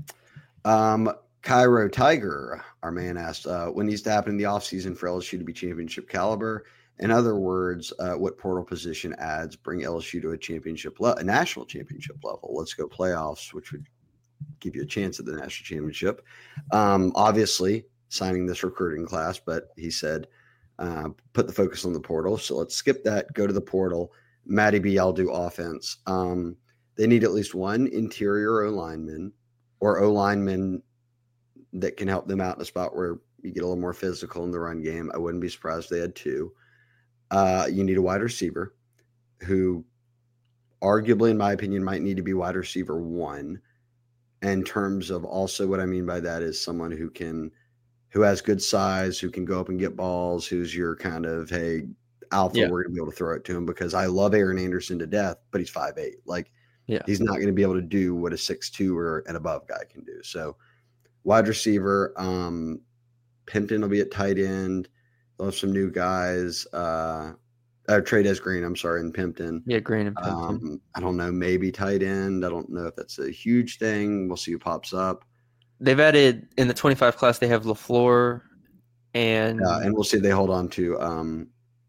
B: Um, Cairo Tiger, our man asked, uh, what needs to happen in the offseason for L S U to be championship caliber? In other words, uh, what portal position adds bring L S U to a championship, le- a national championship level? Let's go playoffs, which would give you a chance at the national championship. Um, obviously, signing this recruiting class, but he said uh, put the focus on the portal. So let's skip that. Go to the portal. Matty B, I'll do offense. Um, they need at least one interior O lineman or O lineman that can help them out in a spot where you get a little more physical in the run game. I wouldn't be surprised if they had two. Uh, you need a wide receiver who arguably, in my opinion, might need to be wide receiver one. In terms of also what I mean by that is someone who can, who has good size, who can go up and get balls, who's your kind of, hey, alpha, yeah. we're going to be able to throw it to him because I love Aaron Anderson to death, but he's five eight. Like, yeah. he's not going to be able to do what a six two or an above guy can do. So wide receiver, um, Pimpton will be at tight end. They'll have some new guys. Uh, uh, Trades Green, I'm sorry, in Pimpton.
A: Yeah, Green and Pimpton.
B: Um, I don't know, maybe tight end. I don't know if that's a huge thing. We'll see who pops up.
A: They've added in the twenty-five class. They have LaFleur, and
B: uh, and we'll see if they hold on to um,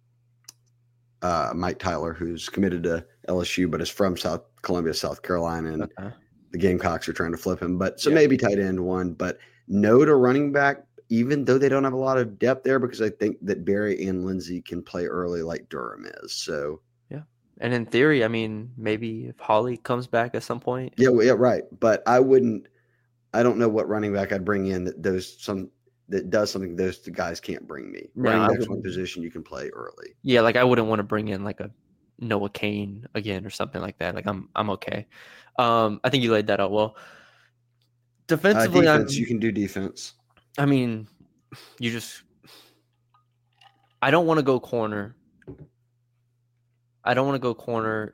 B: uh, Mike Tyler, who's committed to L S U, but is from South Columbia, South Carolina, and okay. the Gamecocks are trying to flip him. But so yeah. maybe tight end one, but no to running back. Even though they don't have a lot of depth there, because I think that Barry and Lindsey can play early like Durham is. So
A: yeah, and in theory, I mean, maybe if Holly comes back at some point.
B: Yeah, well, yeah, right. But I wouldn't. I don't know what running back I'd bring in that those some that does something those guys can't bring me. No, running back's one position you can play early.
A: Yeah, like I wouldn't want to bring in like a Noah Kane again or something like that. Like I'm I'm okay. Um, I think you laid that out well. Defensively,
B: uh, defense, you can do defense.
A: I mean, you just – I don't want to go corner. I don't want to go corner,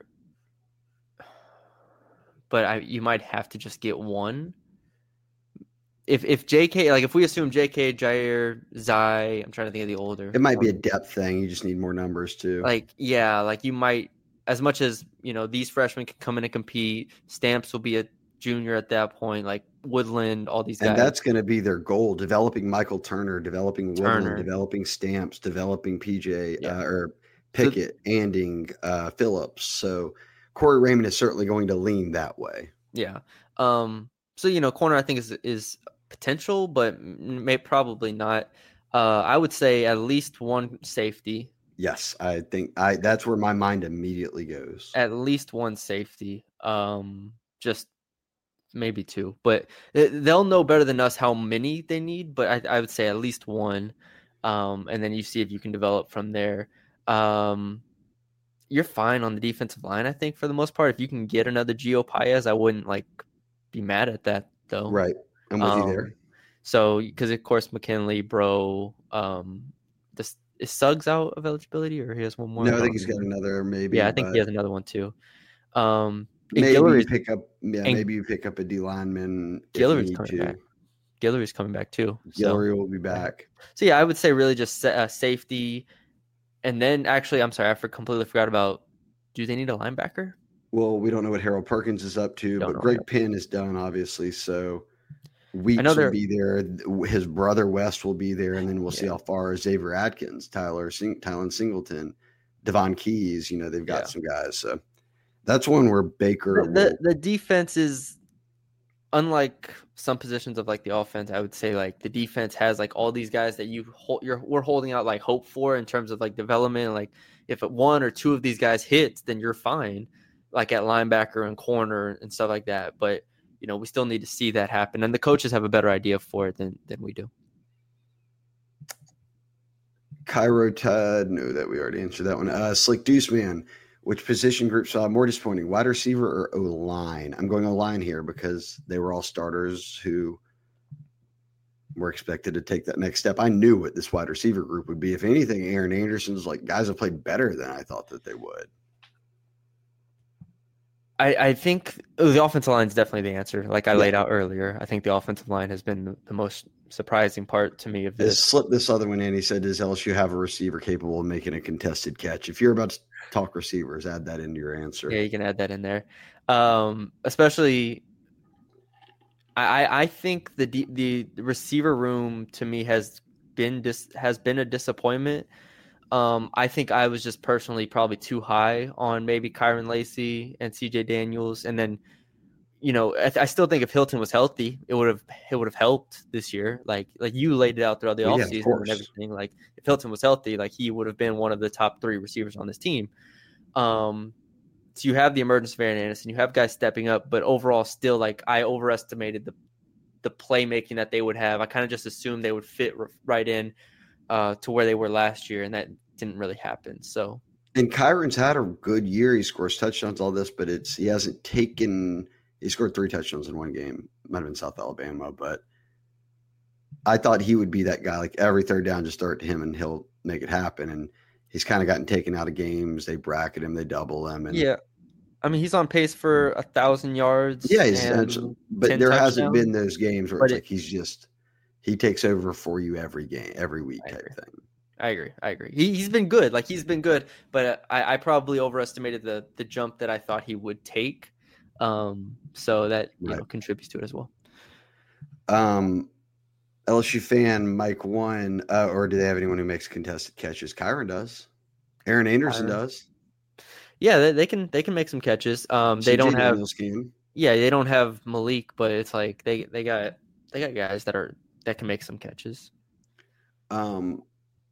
A: but I you might have to just get one. If if J K – like if we assume J K, Jair, Zai – I'm trying to think of the older.
B: It might be a depth thing. You just need more numbers too.
A: Like, yeah, like you might – as much as, you know, these freshmen can come in and compete, Stamps will be a junior at that point, like Woodland, all these guys.
B: And that's going to be their goal, developing Michael Turner, developing Woodland, Turner. developing Stamps, developing P J yeah. uh, or Pickett, so, Anding, uh, Phillips. So Corey Raymond is certainly going to lean that way.
A: Yeah. Um, so, you know, corner I think is is potential, but may probably not. Uh, I would say at least one safety.
B: Yes, I think I that's where my mind immediately goes.
A: At least one safety. Um, just maybe two, but they'll know better than us how many they need, but I, I would say at least one. Um, and then you see if you can develop from there. Um, you're fine on the defensive line, I think, for the most part. If you can get another Gio Paez, I wouldn't like be mad at that though.
B: Right. I'm with
A: um,
B: you there.
A: So, because of course, McKinley, Bro, um, this is Suggs out of eligibility, or he has one more?
B: No, I think he's got another maybe.
A: Yeah, I think
B: but...
A: he has another one too. Um, And
B: maybe you
A: Guillory's
B: pick up, yeah,
A: and
B: maybe you pick up a D lineman if you
A: Guillory's
B: need
A: coming
B: to.
A: back. Guillory's coming back too. So
B: Guillory will be back.
A: So yeah, I would say really just uh, safety, and then actually, I'm sorry, I for, completely forgot about. Do they need a linebacker?
B: Well, we don't know what Harold Perkins is up to,
A: Don't
B: but
A: know.
B: Greg Penn is done, obviously. So
A: I know
B: Weeks will
A: they're
B: be there. His brother West will be there, and then we'll see
A: yeah,
B: how far Xavier Atkins, Tyler Sing- Tylen Singleton, Devon Keys. You know, they've got
A: yeah.
B: some guys. So that's one where Baker
A: The, the
B: will.
A: the defense is unlike some positions of like the offense. I would say like the defense has like all these guys that you hold, you're we're holding out like hope for in terms of like development. Like if one or two of these guys hits, then you're fine. Like at linebacker and corner and stuff like that. But you know, we still need to see that happen, and the coaches have a better idea for it than than we do.
B: Cairo Tud, no, that we already answered that one. Uh, Slick Deuce Man, which position group saw more disappointing, wide receiver or O line? I'm going O line here because they were all starters who were expected to take that next step. I knew what this wide receiver group would be. If anything, Aaron Anderson's like guys have played better than I thought that they would.
A: I, I think the offensive line is definitely the answer. Like I
B: Yeah.
A: laid out earlier, I think the offensive line has been the most surprising part to me of this.
B: Slip this other one in. He said, does L S U have a receiver capable of making a contested catch? If you're about to talk receivers, add that into your answer.
A: Yeah, you can add that in there. Um, especially, I, I think the the receiver room to me has been dis, has been a disappointment. Um, I think I was just personally probably too high on maybe Kyron Lacey and C J Daniels, and then you know I, I still think if Hilton was healthy, it would have it would have helped this year. Like like you laid it out throughout the
B: Well, yeah, of
A: offseason
B: course.
A: and everything. Like if Hilton was healthy, like he would have been one of the top three receivers on this team. Um, so you have the emergence of Aaron Anderson, you have guys stepping up, but overall, still like I overestimated the the playmaking that they would have. I kind of just assumed they would fit right in uh, to where they were last year, and that didn't really happen. So,
B: and Kyron's had a good year. He scores touchdowns, all this, but it's he hasn't taken. He scored three touchdowns in one game. Might have been South Alabama, but I thought he would be that guy. Like every third down, just start to him, and he'll make it happen. And he's kind of gotten taken out of games. They bracket him, they double him, and
A: yeah, I mean he's on pace for a thousand yards.
B: yeah, he's
A: and
B: but there
A: touchdowns.
B: hasn't been those games where
A: but
B: it's
A: it,
B: like he's just he takes over for you every game, every week
A: I
B: type
A: agree.
B: thing.
A: I agree. I agree. He he's been good. Like he's been good, but I, I probably overestimated the the jump that I thought he would take. Um, so that you
B: Right.
A: know contributes to it as well.
B: Um, L S U fan Mike one, uh, or do they have anyone who makes contested catches? Kyron does. Aaron Anderson
A: Kyron.
B: does.
A: Yeah, they, they can they can make some catches. Um, they
B: C J
A: don't have
B: Daniels can.
A: yeah they don't have Malik, but it's like they they got they got guys that are that can make some catches.
B: Um,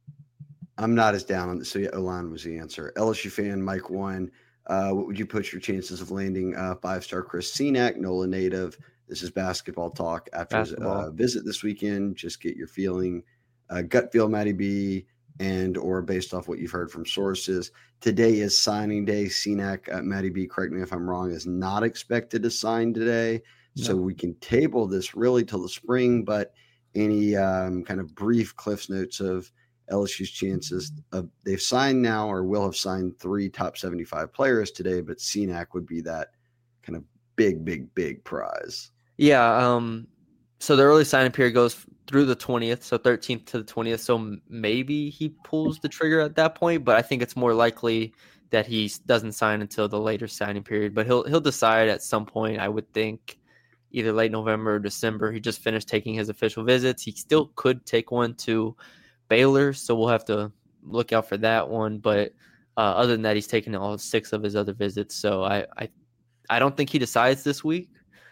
B: I'm not as down on this. So yeah, O-line was the answer. L S U fan Mike one. Uh, what would you put your chances of landing uh, five-star Chris Cenac, NOLA native? This is basketball talk after his uh, visit this weekend. Just get your feeling, uh, gut feel, Matty B, and or based off what you've heard from sources. Today is signing day. Cenac, uh, Matty B, correct me if I'm wrong, is not expected to sign today. No. So we can table this really till the spring, but any um, kind of brief Cliff's notes of L S U's chances of they've signed now or will have signed three top seventy-five players today, but Cenac would be that kind of big, big, big prize.
A: Yeah. Um, so the early signing period goes through the twentieth, so thirteenth to the twentieth. So maybe he pulls the trigger at that point, but I think it's more likely that he doesn't sign until the later signing period. But he'll he'll decide at some point, I would think, either late November or December. He just finished taking his official visits. He still could take one to Baylor, so we'll have to look out for that one. But uh, other than that, he's taken all six of his other visits. So I, I, I don't think he decides this week.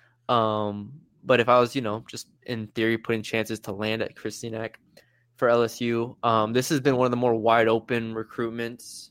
A: Um, but if I was, you know, just in theory putting chances to land at Chris Cenac for L S U, um, this has been one of the more wide open recruitments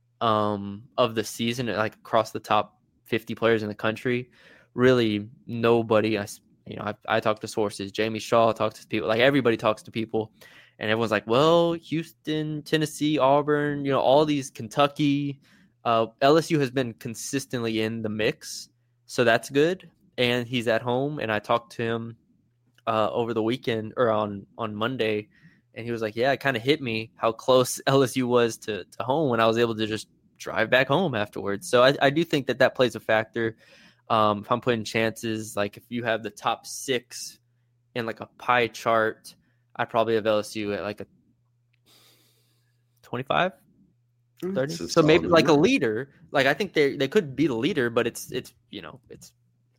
A: um, of the season, like across the top fifty players in the country. Really, nobody. I, you know, I, I talk to sources. Jamie Shaw talks to people. Like everybody talks to people. And everyone's like, well, Houston, Tennessee, Auburn, you know, all these Kentucky, uh, L S U has been consistently in the mix. So that's good. And he's at home. And I talked to him uh, over the weekend or on, on Monday. And he was like, yeah, it kind of hit me how close L S U was to, to home when I was able to just drive back home afterwards. So I, I do think that that plays a factor. Um, if I'm putting chances, like if you have the top six in like a pie chart, I'd probably have L S U at like a twenty-five, thirty. So maybe like a leader. Like I think they they could be the leader, but it's it's you know it's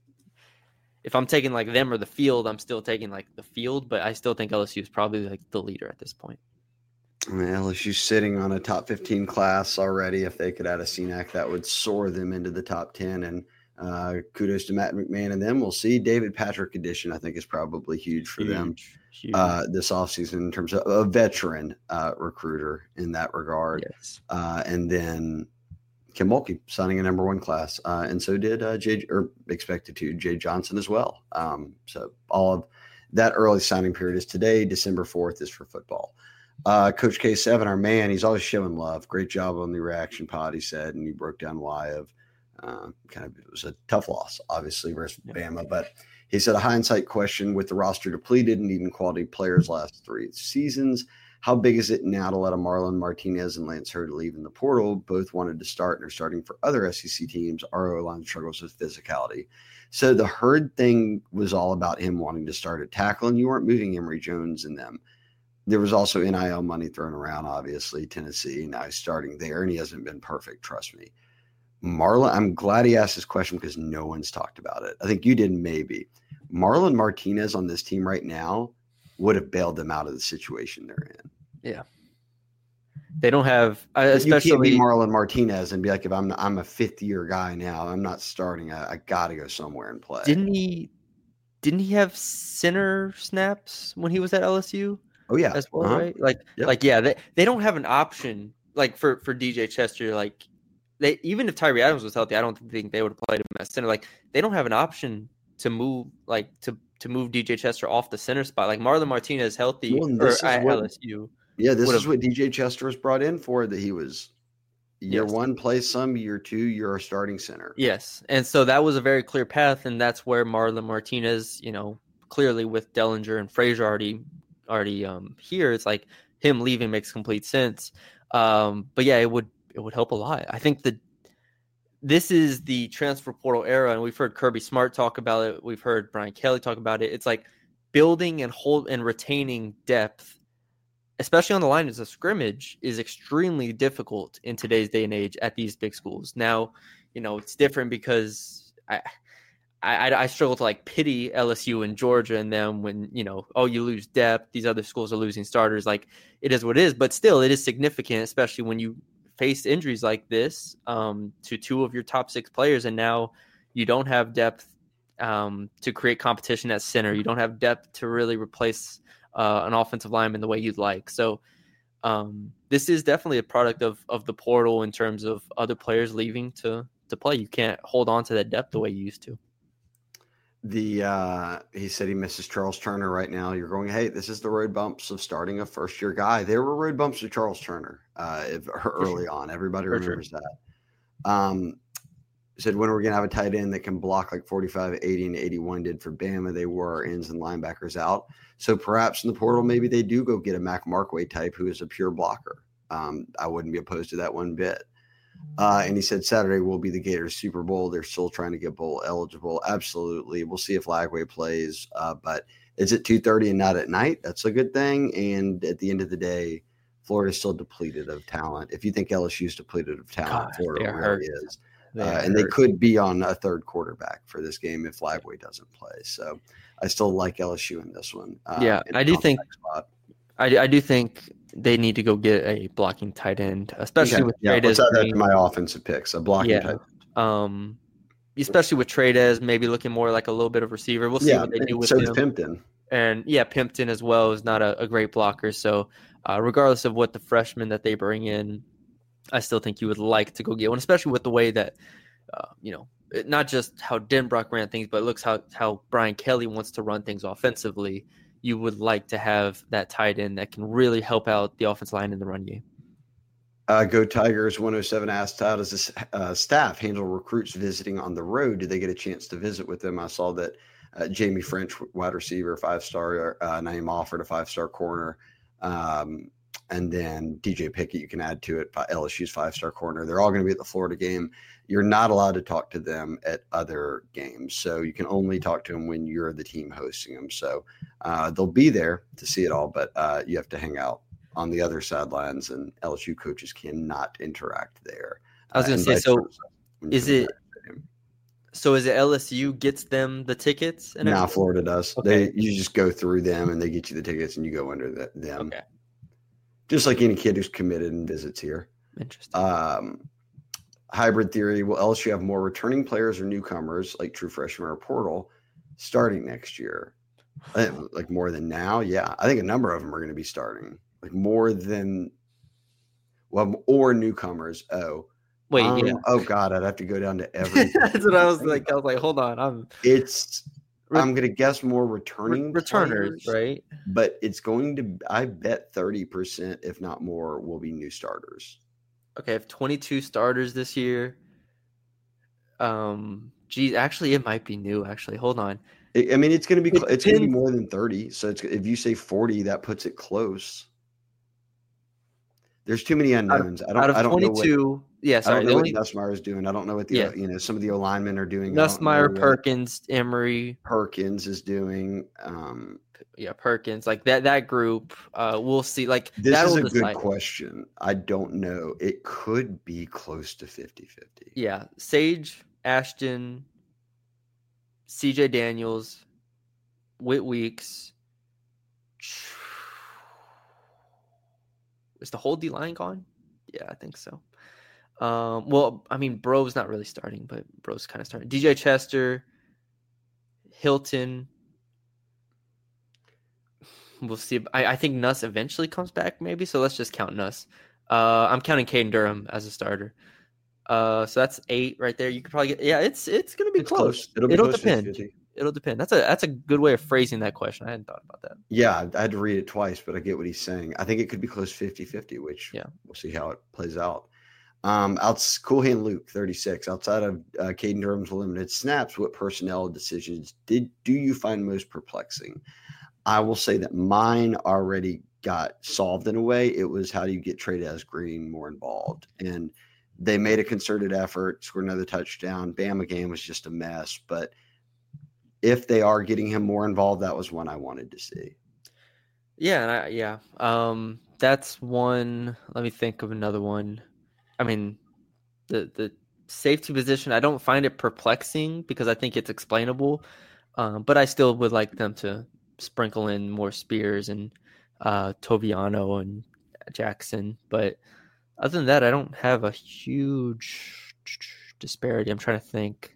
A: if I'm taking like them or the field, I'm still taking like the field, but I still think L S U is probably like the leader at this point.
B: I mean, L S U sitting on a top fifteen class already. If they could add a C N A C, that would soar them into the top ten. And uh, kudos to Matt McMahon and them. We'll see. David Patrick addition, I think, is probably huge for huge, them huge. Uh, this offseason in terms of a veteran uh, recruiter in that regard.
A: Yes.
B: Uh, and then Kim Mulkey signing a number one class. Uh, and so did uh, Jay, or expected to, Jay Johnson as well. Um, so all of that early signing period is today. December fourth is for football. Uh, Coach K seven, our man, he's always showing love. Great job on the reaction pod, he said, and he broke down why of uh, kind of it was a tough loss, obviously, versus yeah. Bama. But he said a hindsight question with the roster depleted and needing quality players last three seasons. How big is it now to let a Marlon Martinez and Lance Hurd leave in the portal? Both wanted to start and are starting for other S E C teams. Our O-line struggles with physicality. So the Hurd thing was all about him wanting to start at tackle, and you weren't moving Emory Jones and them. There was also N I L money thrown around, obviously, Tennessee. Now he's starting there, and he hasn't been perfect, trust me. Marlon, I'm glad he asked this question because no one's talked about it. I think you did maybe. Marlon Martinez on this team right now would have bailed them out of the situation they're in.
A: Yeah. They don't have – especially
B: you can't be Marlon Martinez and be like, if I'm I'm a fifth-year guy now, I'm not starting. I, I got to go somewhere and play.
A: Didn't he Didn't he have center snaps when he was at L S U?
B: Oh, yeah.
A: As well,
B: uh-huh.
A: right? Like, yep. like yeah, they, they don't have an option like for, for D J Chester. Like, they even if Tyree Adams was healthy, I don't think they would have played him at center. Like, they don't have an option to move like to to move D J Chester off the center spot. Like Marlon Martinez healthy well, or at what, L S U.
B: Yeah, this is what D J Chester was brought in for. That he was year yes. one plays some, year two you're a starting center.
A: Yes, and so that was a very clear path, and that's where Marlon Martinez, you know, clearly with Dellinger and Frazier already. already um here, it's like him leaving makes complete sense. Um, but yeah, it would it would help a lot. I think that this is the transfer portal era, and we've heard Kirby Smart talk about it. We've heard Brian Kelly talk about it. It's like building and hold and retaining depth, especially on the lines of scrimmage, is extremely difficult in today's day and age at these big schools. Now, you know, it's different because I I, I struggle to like pity L S U and Georgia and them when, you know, oh, you lose depth. These other schools are losing starters. Like, it is what it is, but still it is significant, especially when you face injuries like this um, to two of your top six players. And now you don't have depth um, to create competition at center. You don't have depth to really replace uh, an offensive lineman the way you'd like. So um, this is definitely a product of, of the portal in terms of other players leaving to, to play. You can't hold on to that depth the way you used to.
B: The uh, he said he misses Charles Turner right now. You're going, hey, this is the road bumps of starting a first year guy. There were road bumps with Charles Turner uh, if, early on. Everybody For remembers sure. that. Um, said when are we gonna have a tight end that can block like forty-five, eighty, and eighty-one did for Bama? They wore our ends and linebackers out. So perhaps in the portal, maybe they do go get a Mac Markway type who is a pure blocker. Um, I wouldn't be opposed to that one bit. Uh, and he said Saturday will be the Gators Super Bowl. They're still trying to get bowl eligible. Absolutely. We'll see if Lagway plays. Uh, but it's at two thirty and not at night. That's a good thing. And at the end of the day, Florida's still depleted of talent. If you think L S U's depleted of talent, God, Florida really hurt. is. Uh, and they could be on a third quarterback for this game if Lagway doesn't play. So I still like L S U in this one. Uh,
A: yeah, I do think I, I do think they need to go get a blocking tight end, especially okay. with
B: yeah,
A: Trades.
B: Let's add that to my offensive picks, a blocking
A: yeah.
B: tight end.
A: Um, especially with Trades, maybe looking more like a little bit of receiver. We'll see
B: yeah,
A: what they do with
B: so
A: him.
B: So Pimpton.
A: And, yeah, Pimpton as well is not a, a great blocker. So uh, regardless of what the freshmen that they bring in, I still think you would like to go get one, especially with the way that, uh, you know, not just how Denbrock ran things, but it looks how, how Brian Kelly wants to run things offensively. You would like to have that tight end that can really help out the offensive line in the run game.
B: Uh, Go Tigers one oh seven asked, how does this uh, staff handle recruits visiting on the road? Do they get a chance to visit with them? I saw that uh, Jamie French, wide receiver, five-star, uh, Naeem Offord, a five-star corner, um, and then D J Pickett you can add to it. L S U's five-star corner. They're all going to be at the Florida game. You're not allowed to talk to them at other games, so you can only talk to them when you're the team hosting them. So uh, they'll be there to see it all, but uh, you have to hang out on the other sidelines, and L S U coaches cannot interact there.
A: I was going to
B: uh,
A: say, so is it so is it L S U gets them the tickets?
B: And now Florida does.
A: Okay.
B: They you just go through them and they get you the tickets and you go under the, them.
A: Okay.
B: Just like any kid who's committed and visits here.
A: Interesting.
B: Um, hybrid theory. Will L S U have more returning players or newcomers like true freshmen or portal starting next year? Like more than now? Yeah. I think a number of them are going to be starting. Like more than well, or newcomers. Oh.
A: Wait,
B: um,
A: yeah.
B: Oh God, I'd have to go down to every.
A: That's what I was like. I was like, hold on. I'm.
B: It's. I'm gonna guess more returning
A: re- returners,
B: players,
A: right?
B: But it's going to. I bet thirty percent, if not more, will be new starters.
A: Okay, I have twenty-two starters this year. Um, geez, actually, it might be new. Actually, hold on.
B: I mean, it's going to be.
A: It
B: it's going to be more than thirty. So it's, if you say forty, that puts it close. There's too many unknowns.
A: Out of,
B: I don't.
A: Out of
B: I don't
A: twenty-two,
B: know what,
A: yeah. Sorry,
B: I don't know
A: only,
B: what Nussmeier is doing. I don't know what the
A: yeah.
B: you know some of the alignment are doing.
A: Nussmeier, Perkins, Emory,
B: Perkins is doing. Um,
A: yeah, Perkins, like that. That group. Uh, we'll see. Like
B: this is a
A: decide.
B: good question. I don't know. It could be close to fifty-fifty.
A: Yeah, Sage, Ashton, C J Daniels, Whit Weeks. Is the whole D line gone? Yeah, I think so. Um, well, I mean, Bro's not really starting, but Bro's kind of starting. D J Chester, Hilton. We'll see. I, I think Nuss eventually comes back, maybe. So let's just count Nuss. Uh, I'm counting Caden Durham as a starter. Uh, so that's eight right there. You could probably get. Yeah, it's it's gonna be
B: it's
A: close.
B: close. It'll, be
A: It'll
B: close
A: depend.
B: fifty fifty.
A: It'll depend. That's a that's a good way of phrasing that question. I hadn't thought about that.
B: Yeah, I had to read it twice, but I get what he's saying. I think it could be close fifty-fifty, which
A: yeah.
B: we'll see how it plays out. Um, outs Cool Hand Luke, thirty-six. Outside of uh, Caden Durham's limited snaps, what personnel decisions did do you find most perplexing? I will say that mine already got solved in a way. It was how do you get Trey Green more involved? And they made a concerted effort, scored another touchdown. Bama game was just a mess, but if they are getting him more involved, that was one I wanted to see.
A: Yeah, and I, yeah. Um, that's one. Let me think of another one. I mean, the the safety position, I don't find it perplexing because I think it's explainable. Um, but I still would like them to sprinkle in more Spears and uh, Toviano and Jackson. But other than that, I don't have a huge disparity. I'm trying to think.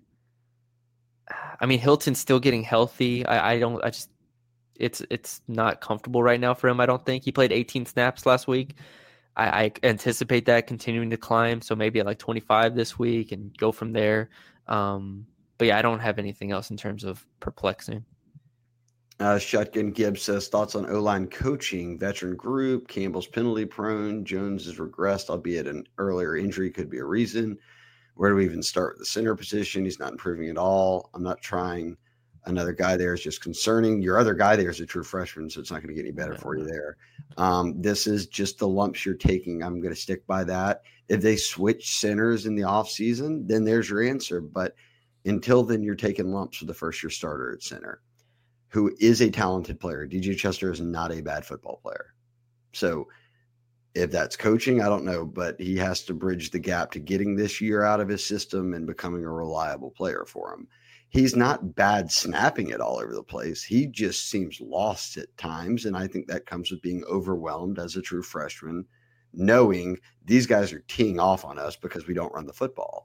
A: I mean, Hilton's still getting healthy. I, I don't. I just. It's it's not comfortable right now for him. I don't think he played eighteen snaps last week. I, I anticipate that continuing to climb. So maybe at like twenty-five this week and go from there. Um, but yeah, I don't have anything else in terms of perplexing.
B: Uh, Shotgun Gibbs says thoughts on O-line coaching, veteran group, Campbell's penalty prone, Jones has regressed, albeit an earlier injury could be a reason. Where do we even start with the center position? He's not improving at all. I'm not trying. Another guy there is just concerning. Your other guy there is a true freshman, so it's not going to get any better for you there. Um, this is just the lumps you're taking. I'm going to stick by that. If they switch centers in the offseason, then there's your answer. But until then, you're taking lumps for the first-year starter at center, who is a talented player. D J Chester is not a bad football player. So if that's coaching, I don't know, but he has to bridge the gap to getting this year out of his system and becoming a reliable player for him. He's not bad snapping it all over the place. He just seems lost at times, and I think that comes with being overwhelmed as a true freshman, knowing these guys are teeing off on us because we don't run the football.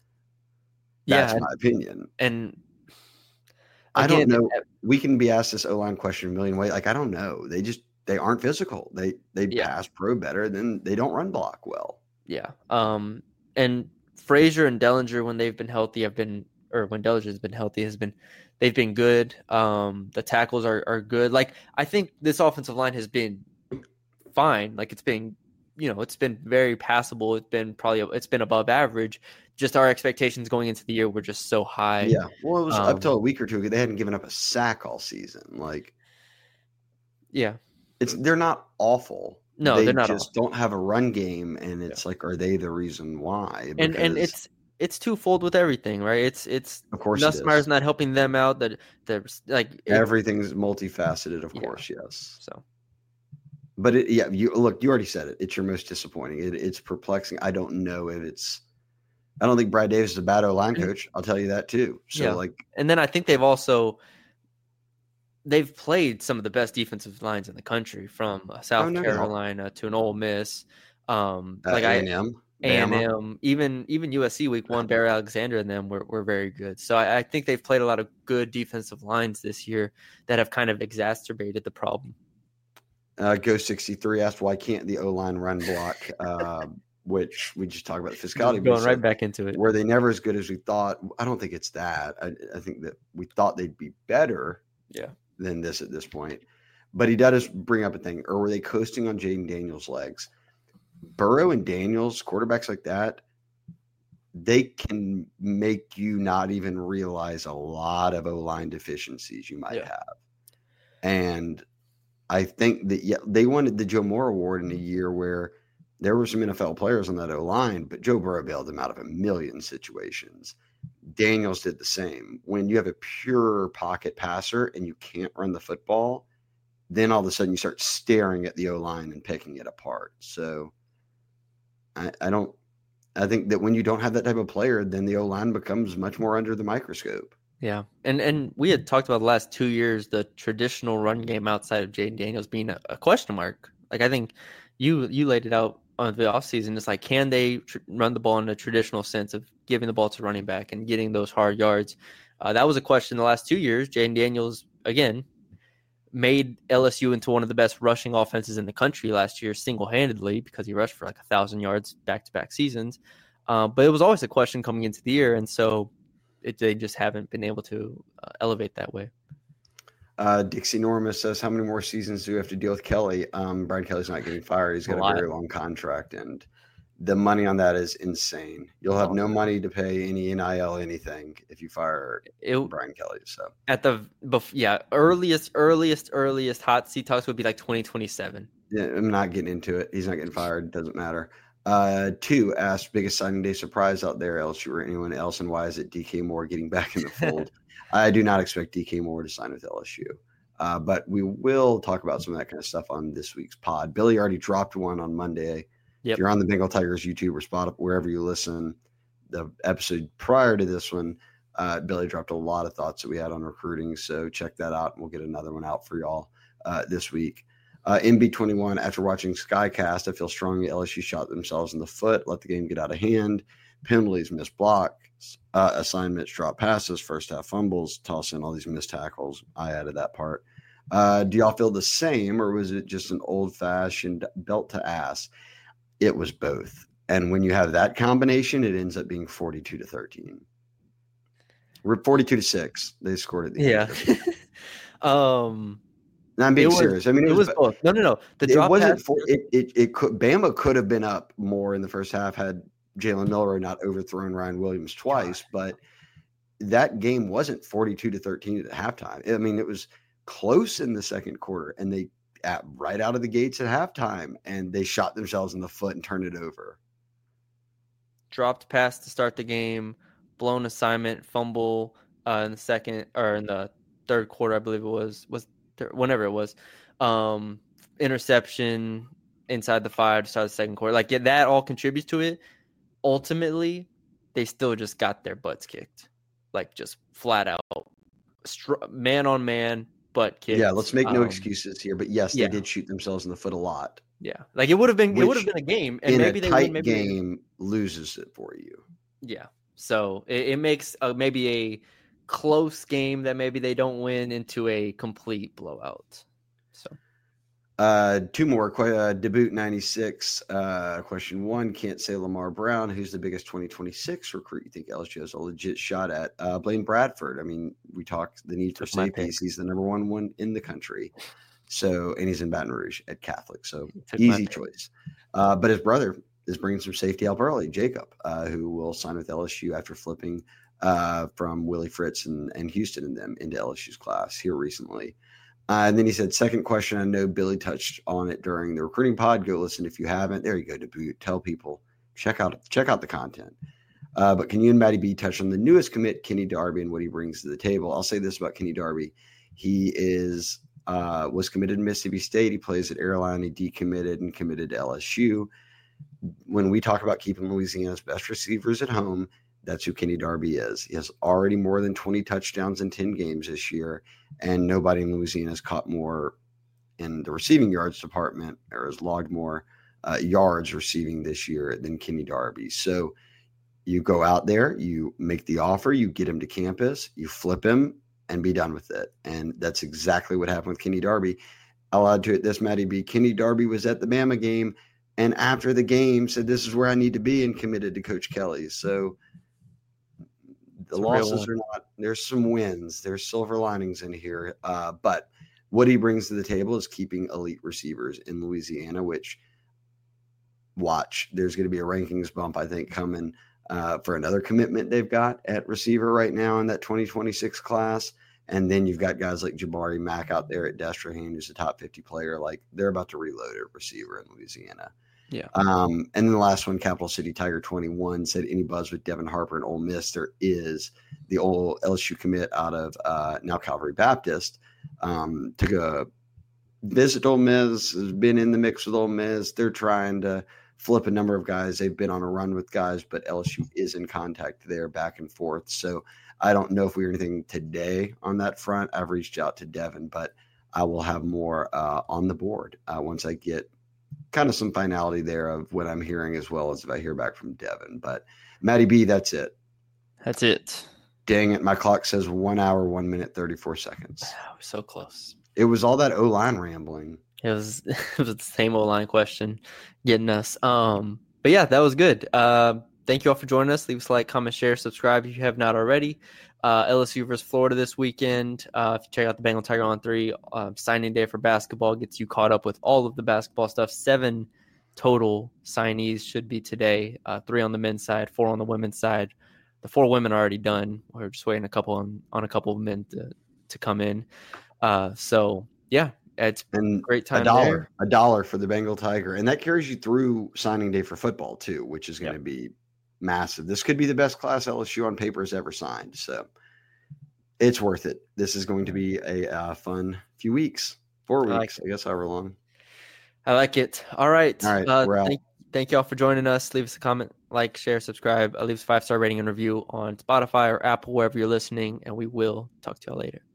B: That's
A: yeah,
B: my opinion.
A: And
B: I don't know. We can be asked this O-line question a million ways. Like, I don't know. They just they aren't physical. They they
A: yeah.
B: pass pro better than they don't run block well.
A: Yeah. Um. And Frazier and Dellinger, when they've been healthy, have been or when Dellinger's been healthy, has been they've been good. Um. The tackles are are good. Like I think this offensive line has been fine. Like it's been, you know, it's been very passable. It's been probably it's been above average. Just our expectations going into the year were just so high.
B: Yeah. Well, it was
A: um,
B: up till a week or two ago. They hadn't given up a sack all season. Like,
A: yeah,
B: it's they're not awful.
A: No,
B: they
A: they're not all.
B: just don't have a run game, and it's yeah. like, are they the reason why?
A: Because, and and it's it's twofold with everything, right? It's it's
B: of course
A: Nussmeier's not helping them out. That there's like
B: it, everything's multifaceted, of yeah. course, yes.
A: So,
B: but it, yeah, you look, you already said it. It's your most disappointing. It, it's perplexing. I don't know if it's. I don't think Brad Davis is a bad O-line coach. I'll tell you that too. So yeah. like,
A: and then I think they've also. They've played some of the best defensive lines in the country, from uh, South oh, no, Carolina no. to an Ole Miss. Um,
B: uh,
A: like
B: A and M,
A: A and M, even even U S C week one, Barry Alexander and them were, were very good. So I, I think they've played a lot of good defensive lines this year that have kind of exacerbated the problem.
B: Uh, Go sixty-three asked, why can't the O-line run block, uh, which we just talked about the physicality.
A: Going right back into it.
B: Were they never as good as we thought? I don't think it's that. I, I think that we thought they'd be better.
A: Yeah.
B: Than this at this point. But he does bring up a thing. Or were they coasting on Jaden Daniels' legs? Burrow and Daniels, quarterbacks like that, they can make you not even realize a lot of O-line deficiencies you might yeah. have. And I think that yeah, they wanted the Joe Moore Award in a year where there were some N F L players on that O-line, but Joe Burrow bailed them out of a million situations. Daniels did the same. When you have a pure pocket passer and you can't run the football, then all of a sudden you start staring at the O-line and picking it apart. So I, I don't – I think that when you don't have that type of player, then the O-line becomes much more under the microscope.
A: Yeah, and and we had talked about the last two years, the traditional run game outside of Jaden Daniels being a, a question mark. Like I think you you laid it out on the offseason. It's like, can they tr- run the ball in a traditional sense of giving the ball to running back and getting those hard yards? Uh, that was a question the last two years. Jaden Daniels, again, made L S U into one of the best rushing offenses in the country last year single-handedly because he rushed for like a thousand yards back-to-back seasons. Uh, but it was always a question coming into the year, and so it, they just haven't been able to uh, elevate that way.
B: Uh, Dixie Norma says, how many more seasons do we have to deal with Kelly? Um, Brian Kelly's not getting fired. He's got a, a very long contract, and the money on that is insane. You'll have oh, no money to pay any N I L anything if you fire it, Brian Kelly. So
A: at the yeah earliest, earliest, earliest hot seat talks would be like twenty twenty-seven.
B: Yeah, I'm not getting into it. He's not getting fired. Doesn't matter. Uh, two asked, biggest signing day surprise out there, L S U or anyone else, and why is it D K Moore getting back in the fold? I do not expect D K Moore to sign with L S U, uh, but we will talk about some of that kind of stuff on this week's pod. Billy already dropped one on Monday. Yep. If you're on the Bengal Tigers YouTube or Spotify, wherever you listen, the episode prior to this one, uh, Billy dropped a lot of thoughts that we had on recruiting. So check that out, and we'll get another one out for y'all uh, this week. Uh, M B twenty-one, after watching Skycast, I feel strongly L S U shot themselves in the foot, let the game get out of hand. Penalties, missed blocks, uh, assignments, drop passes, first half fumbles, toss in all these missed tackles. I added that part. Uh, do y'all feel the same, or was it just an old-fashioned belt to ass? It was both. And when you have that combination, it ends up being forty-two to thirteen. We're forty-two to six. They scored at the
A: end. Yeah. um,
B: no, I'm being
A: was,
B: serious. I mean, it,
A: it
B: was,
A: was both. No, no, no.
B: The it drop wasn't. For, it, it it could. Bama could have been up more in the first half had Jalen Miller not overthrown Ryan Williams twice. God. But that game wasn't forty-two to thirteen at halftime. I mean, it was close in the second quarter, and they at right out of the gates at halftime, and they shot themselves in the foot and turned it over.
A: Dropped pass to start the game, blown assignment, fumble uh, in the second or in the third quarter, I believe it was was. Whenever it was, um, interception inside the five to start the second quarter. Like yeah, that all contributes to it. Ultimately, they still just got their butts kicked, like just flat out, str- man on man, butt kicked.
B: Yeah, let's make no
A: um,
B: excuses here, but yes, they yeah. did shoot themselves in the foot a lot.
A: Yeah, like it would have been, Which, it would have been a game, and
B: in
A: maybe
B: a
A: they
B: tight
A: win, maybe
B: game they... loses it for you.
A: Yeah, so it, it makes uh, maybe a close game that maybe they don't win into a complete blowout. So
B: uh two more uh debut ninety-six uh question one, can't say Lamar Brown. Who's the biggest twenty twenty-six recruit you think L S U has a legit shot at? uh Blaine Bradford. I mean, we talked the need for safeties. He's the number one one in the country, so and he's in Baton Rouge at Catholic, so easy choice. Uh but his brother is bringing some safety help early, Jacob, uh who will sign with L S U after flipping uh, from Willie Fritz and, and Houston and them into L S U's class here recently. Uh, and then he said, second question, I know Billy touched on it during the recruiting pod. Go listen if you haven't. There you go, to tell people, check out check out the content. Uh, but can you and Matty B touch on the newest commit, Kenny Darby, and what he brings to the table? I'll say this about Kenny Darby. He is uh, was committed to Mississippi State. He plays at Airline. He decommitted and committed to L S U. When we talk about keeping Louisiana's best receivers at home, that's who Kenny Darby is. He has already more than twenty touchdowns in ten games this year, and nobody in Louisiana has caught more in the receiving yards department or has logged more uh, yards receiving this year than Kenny Darby. So you go out there, you make the offer, you get him to campus, you flip him, and be done with it. And that's exactly what happened with Kenny Darby. I'll add to it this, Matty B. Kenny Darby was at the Bama game, and after the game said, this is where I need to be, and committed to Coach Kelly. So the it's losses are not – there's some wins. There's silver linings in here. Uh, but what he brings to the table is keeping elite receivers in Louisiana, which watch. There's going to be a rankings bump, I think, coming – Uh, for another commitment they've got at receiver right now in that twenty twenty-six class. And then you've got guys like Jabari Mack out there at Destrehan, who's a top fifty player. Like, they're about to reload at receiver in Louisiana.
A: Yeah.
B: Um, and then the last one, Capital City Tiger twenty-one, said any buzz with Devin Harper and Ole Miss. There is the old L S U commit out of uh, now Calvary Baptist. Um, took a visit Ole Miss, has been in the mix with Ole Miss. They're trying to flip a number of guys. They've been on a run with guys, but L S U is in contact there back and forth. So I don't know if we hear anything today on that front. I've reached out to Devin, but I will have more uh, on the board uh, once I get kind of some finality there of what I'm hearing, as well as if I hear back from Devin. But Matty B, that's it.
A: That's it.
B: Dang it. My clock says one hour, one minute, thirty-four seconds.
A: Oh, so close.
B: It was all that O-line rambling.
A: It was, it was the same old line question getting us. Um, but yeah, that was good. Uh, thank you all for joining us. Leave us a like, comment, share, subscribe if you have not already. Uh, L S U versus Florida this weekend. Uh, if you check out the Bengal Tiger on three, uh, signing day for basketball gets you caught up with all of the basketball stuff. Seven total signees should be today. Uh, three on the men's side, four on the women's side. The four women are already done. We're just waiting a couple on, on a couple of men to, to come in. Uh, so yeah. It's
B: and
A: great time.
B: A dollar,
A: there.
B: a dollar for the Bengal Tiger, and that carries you through signing day for football too, which is going to yep. be massive. This could be the best class L S U on paper has ever signed, so it's worth it. This is going to be a uh, fun few weeks, four weeks, I, like I guess, however long.
A: I like it. All right,
B: all right.
A: Uh,
B: we're out.
A: Thank, thank you all for joining us. Leave us a comment, like, share, subscribe. Uh, leave us a five star rating and review on Spotify or Apple, wherever you're listening, and we will talk to y'all later.